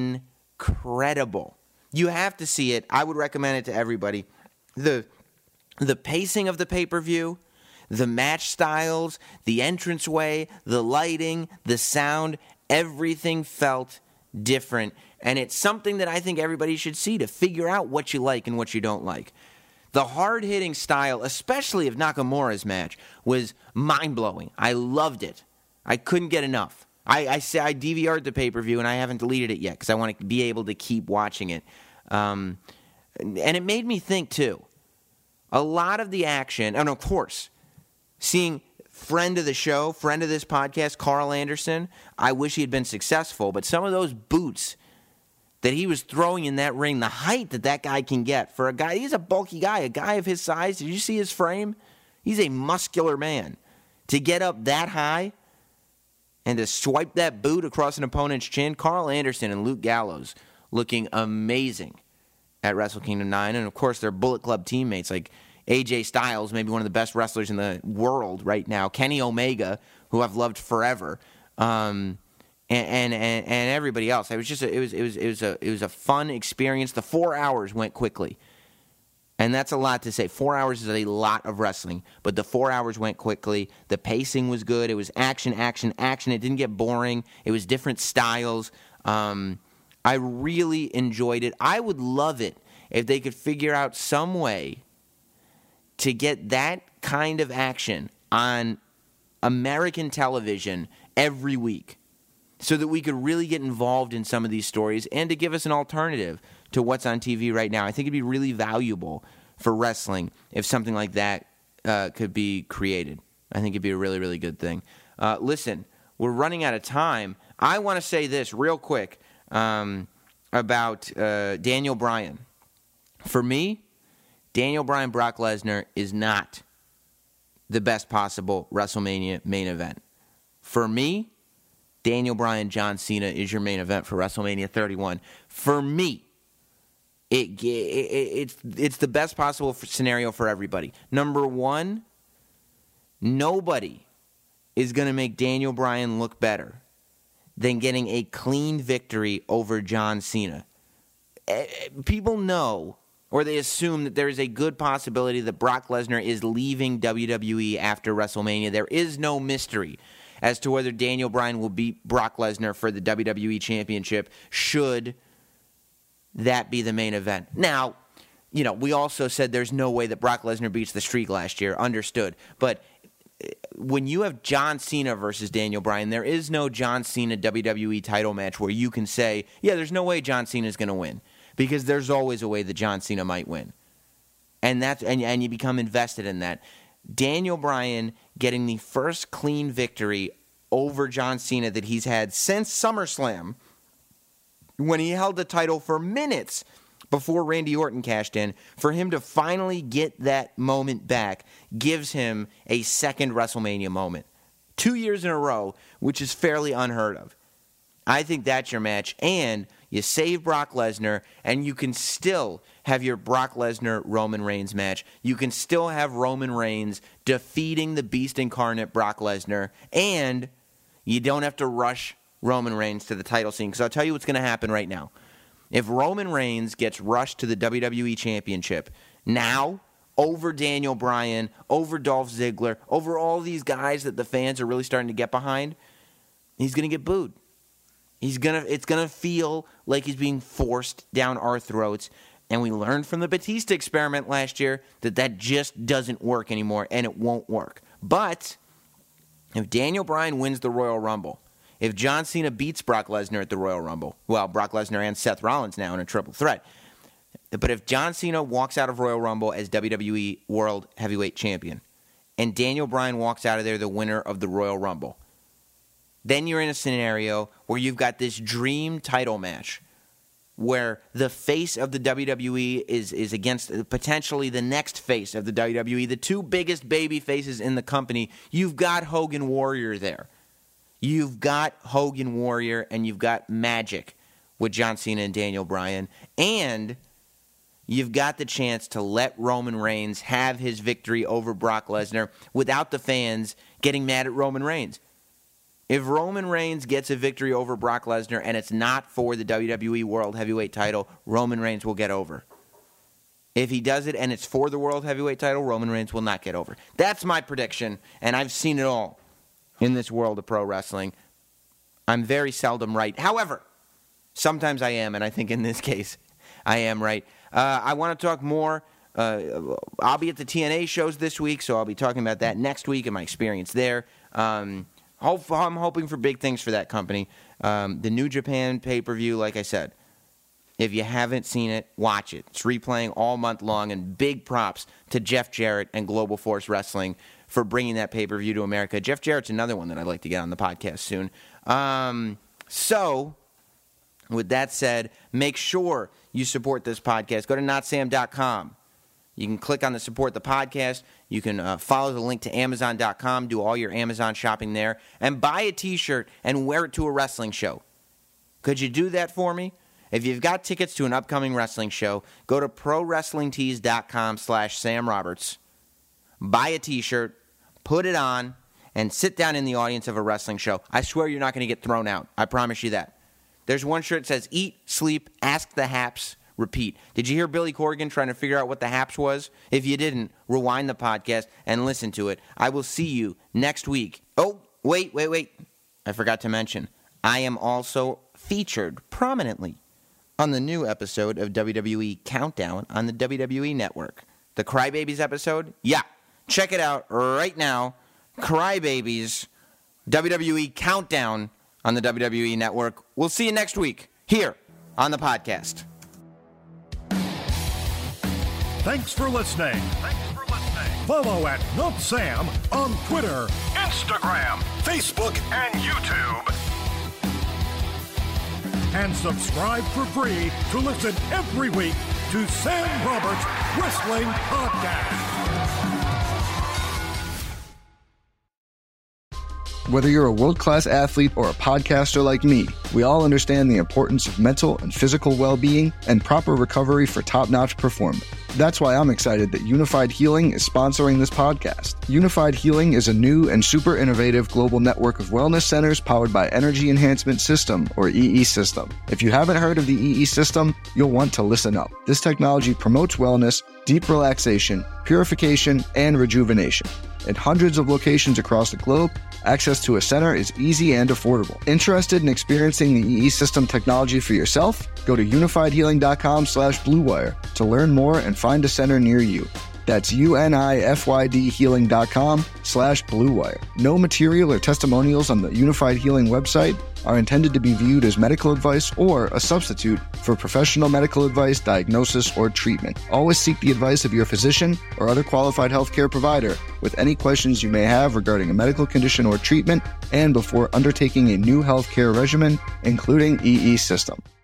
incredible. You have to see it. I would recommend it to everybody. The, the pacing of the pay-per-view, the match styles, the entranceway, the lighting, the sound, everything felt different. And it's something that I think everybody should see to figure out what you like and what you don't like. The hard-hitting style, especially of Nakamura's match, was mind-blowing. I loved it. I couldn't get enough. I, I say I D V R'd the pay-per-view, and I haven't deleted it yet because I want to be able to keep watching it. Um, and it made me think, too. A lot of the action, and of course, seeing friend of the show, friend of this podcast, Carl Anderson, I wish he had been successful, but some of those boots that he was throwing in that ring, the height that that guy can get for a guy, he's a bulky guy, a guy of his size. Did you see his frame? He's a muscular man. To get up that high and to swipe that boot across an opponent's chin, Carl Anderson and Luke Gallows looking amazing at Wrestle Kingdom nine. And, of course, they're Bullet Club teammates like A J Styles, maybe one of the best wrestlers in the world right now, Kenny Omega, who I've loved forever, um... And, and and everybody else. It was just a, it was it was it was a it was a fun experience. The four hours went quickly, and that's a lot to say. Four hours is a lot of wrestling, but the four hours went quickly. The pacing was good. It was action, action, action. It didn't get boring. It was different styles. Um, I really enjoyed it. I would love it if they could figure out some way to get that kind of action on American television every week, so that we could really get involved in some of these stories and to give us an alternative to what's on T V right now. I think it'd be really valuable for wrestling if something like that uh, could be created. I think it'd be a really, really good thing. Uh, listen, we're running out of time. I want to say this real quick um, about uh, Daniel Bryan. For me, Daniel Bryan, Brock Lesnar is not the best possible WrestleMania main event. For me, Daniel Bryan, John Cena is your main event for WrestleMania thirty-one. For me, it, it, it it's it's the best possible scenario for everybody. Number one, nobody is going to make Daniel Bryan look better than getting a clean victory over John Cena. People know, or they assume, that there is a good possibility that Brock Lesnar is leaving W W E after WrestleMania. There is no mystery as to whether Daniel Bryan will beat Brock Lesnar for the W W E Championship should that be the main event. Now, you know, we also said there's no way that Brock Lesnar beats the streak last year. Understood. But when you have John Cena versus Daniel Bryan, there is no John Cena W W E title match where you can say, yeah, there's no way John Cena is going to win. Because there's always a way that John Cena might win. And that's and, and you become invested in that. Daniel Bryan getting the first clean victory over John Cena that he's had since SummerSlam, when he held the title for minutes before Randy Orton cashed in, for him to finally get that moment back gives him a second WrestleMania moment. Two years in a row, which is fairly unheard of. I think that's your match, and you save Brock Lesnar, and you can still have your Brock Lesnar-Roman Reigns match. You can still have Roman Reigns defeating the Beast Incarnate Brock Lesnar, and you don't have to rush Roman Reigns to the title scene. Because I'll tell you what's going to happen right now. If Roman Reigns gets rushed to the W W E Championship now, over Daniel Bryan, over Dolph Ziggler, over all these guys that the fans are really starting to get behind, he's going to get booed. He's gonna. It's gonna feel like he's being forced down our throats, and we learned from the Batista experiment last year that that just doesn't work anymore, and it won't work. But if Daniel Bryan wins the Royal Rumble, if John Cena beats Brock Lesnar at the Royal Rumble, well, Brock Lesnar and Seth Rollins now in a triple threat, but if John Cena walks out of Royal Rumble as W W E World Heavyweight Champion, and Daniel Bryan walks out of there the winner of the Royal Rumble, then you're in a scenario where you've got this dream title match where the face of the W W E is, is against potentially the next face of the W W E, the two biggest baby faces in the company. You've got Hogan Warrior there. You've got Hogan Warrior, and you've got Magic with John Cena and Daniel Bryan. And you've got the chance to let Roman Reigns have his victory over Brock Lesnar without the fans getting mad at Roman Reigns. If Roman Reigns gets a victory over Brock Lesnar and it's not for the W W E World Heavyweight title, Roman Reigns will get over. If he does it and it's for the World Heavyweight title, Roman Reigns will not get over. That's my prediction, and I've seen it all in this world of pro wrestling. I'm very seldom right. However, sometimes I am, and I think in this case I am right. Uh, I want to talk more. Uh, I'll be at the T N A shows this week, so I'll be talking about that next week and my experience there. Um... I'm hoping for big things for that company. Um, the New Japan pay-per-view, like I said, if you haven't seen it, watch it. It's replaying all month long, and big props to Jeff Jarrett and Global Force Wrestling for bringing that pay-per-view to America. Jeff Jarrett's another one that I'd like to get on the podcast soon. Um, so, with that said, make sure you support this podcast. Go to not sam dot com. You can click on the support the podcast. You can uh, follow the link to amazon dot com, do all your Amazon shopping there, and buy a T-shirt and wear it to a wrestling show. Could you do that for me? If you've got tickets to an upcoming wrestling show, go to pro wrestling tees dot com slash Sam Roberts, buy a T-shirt, put it on, and sit down in the audience of a wrestling show. I swear you're not going to get thrown out. I promise you that. There's one shirt that says, eat, sleep, ask the Haps, repeat. Did you hear Billy Corgan trying to figure out what the Haps was? If you didn't, rewind the podcast and listen to it. I will see you next week. Oh, wait, wait, wait. I forgot to mention, I am also featured prominently on the new episode of W W E Countdown on the W W E Network. The Crybabies episode? Yeah. Check it out right now. Crybabies, W W E Countdown on the W W E Network. We'll see you next week here on the podcast. Thanks for listening. Thanks for listening. Follow at Not Sam on Twitter, Instagram, Facebook, and YouTube. And subscribe for free to listen every week to Sam Roberts Wrestling Podcast. Whether you're a world-class athlete or a podcaster like me, we all understand the importance of mental and physical well-being and proper recovery for top-notch performance. That's why I'm excited that Unified Healing is sponsoring this podcast. Unified Healing is a new and super innovative global network of wellness centers powered by Energy Enhancement System, or E E System. If you haven't heard of the E E System, you'll want to listen up. This technology promotes wellness, deep relaxation, purification, and rejuvenation. At hundreds of locations across the globe, access to a center is easy and affordable. Interested in experiencing the E E System technology for yourself? Go to unified healing dot com slash blue wire to learn more and find a center near you. That's U-N-I-F-Y-D healing dot com slash blue wire. No material or testimonials on the Unified Healing website are intended to be viewed as medical advice or a substitute for professional medical advice, diagnosis, or treatment. Always seek the advice of your physician or other qualified healthcare provider with any questions you may have regarding a medical condition or treatment and before undertaking a new healthcare regimen, including E E System.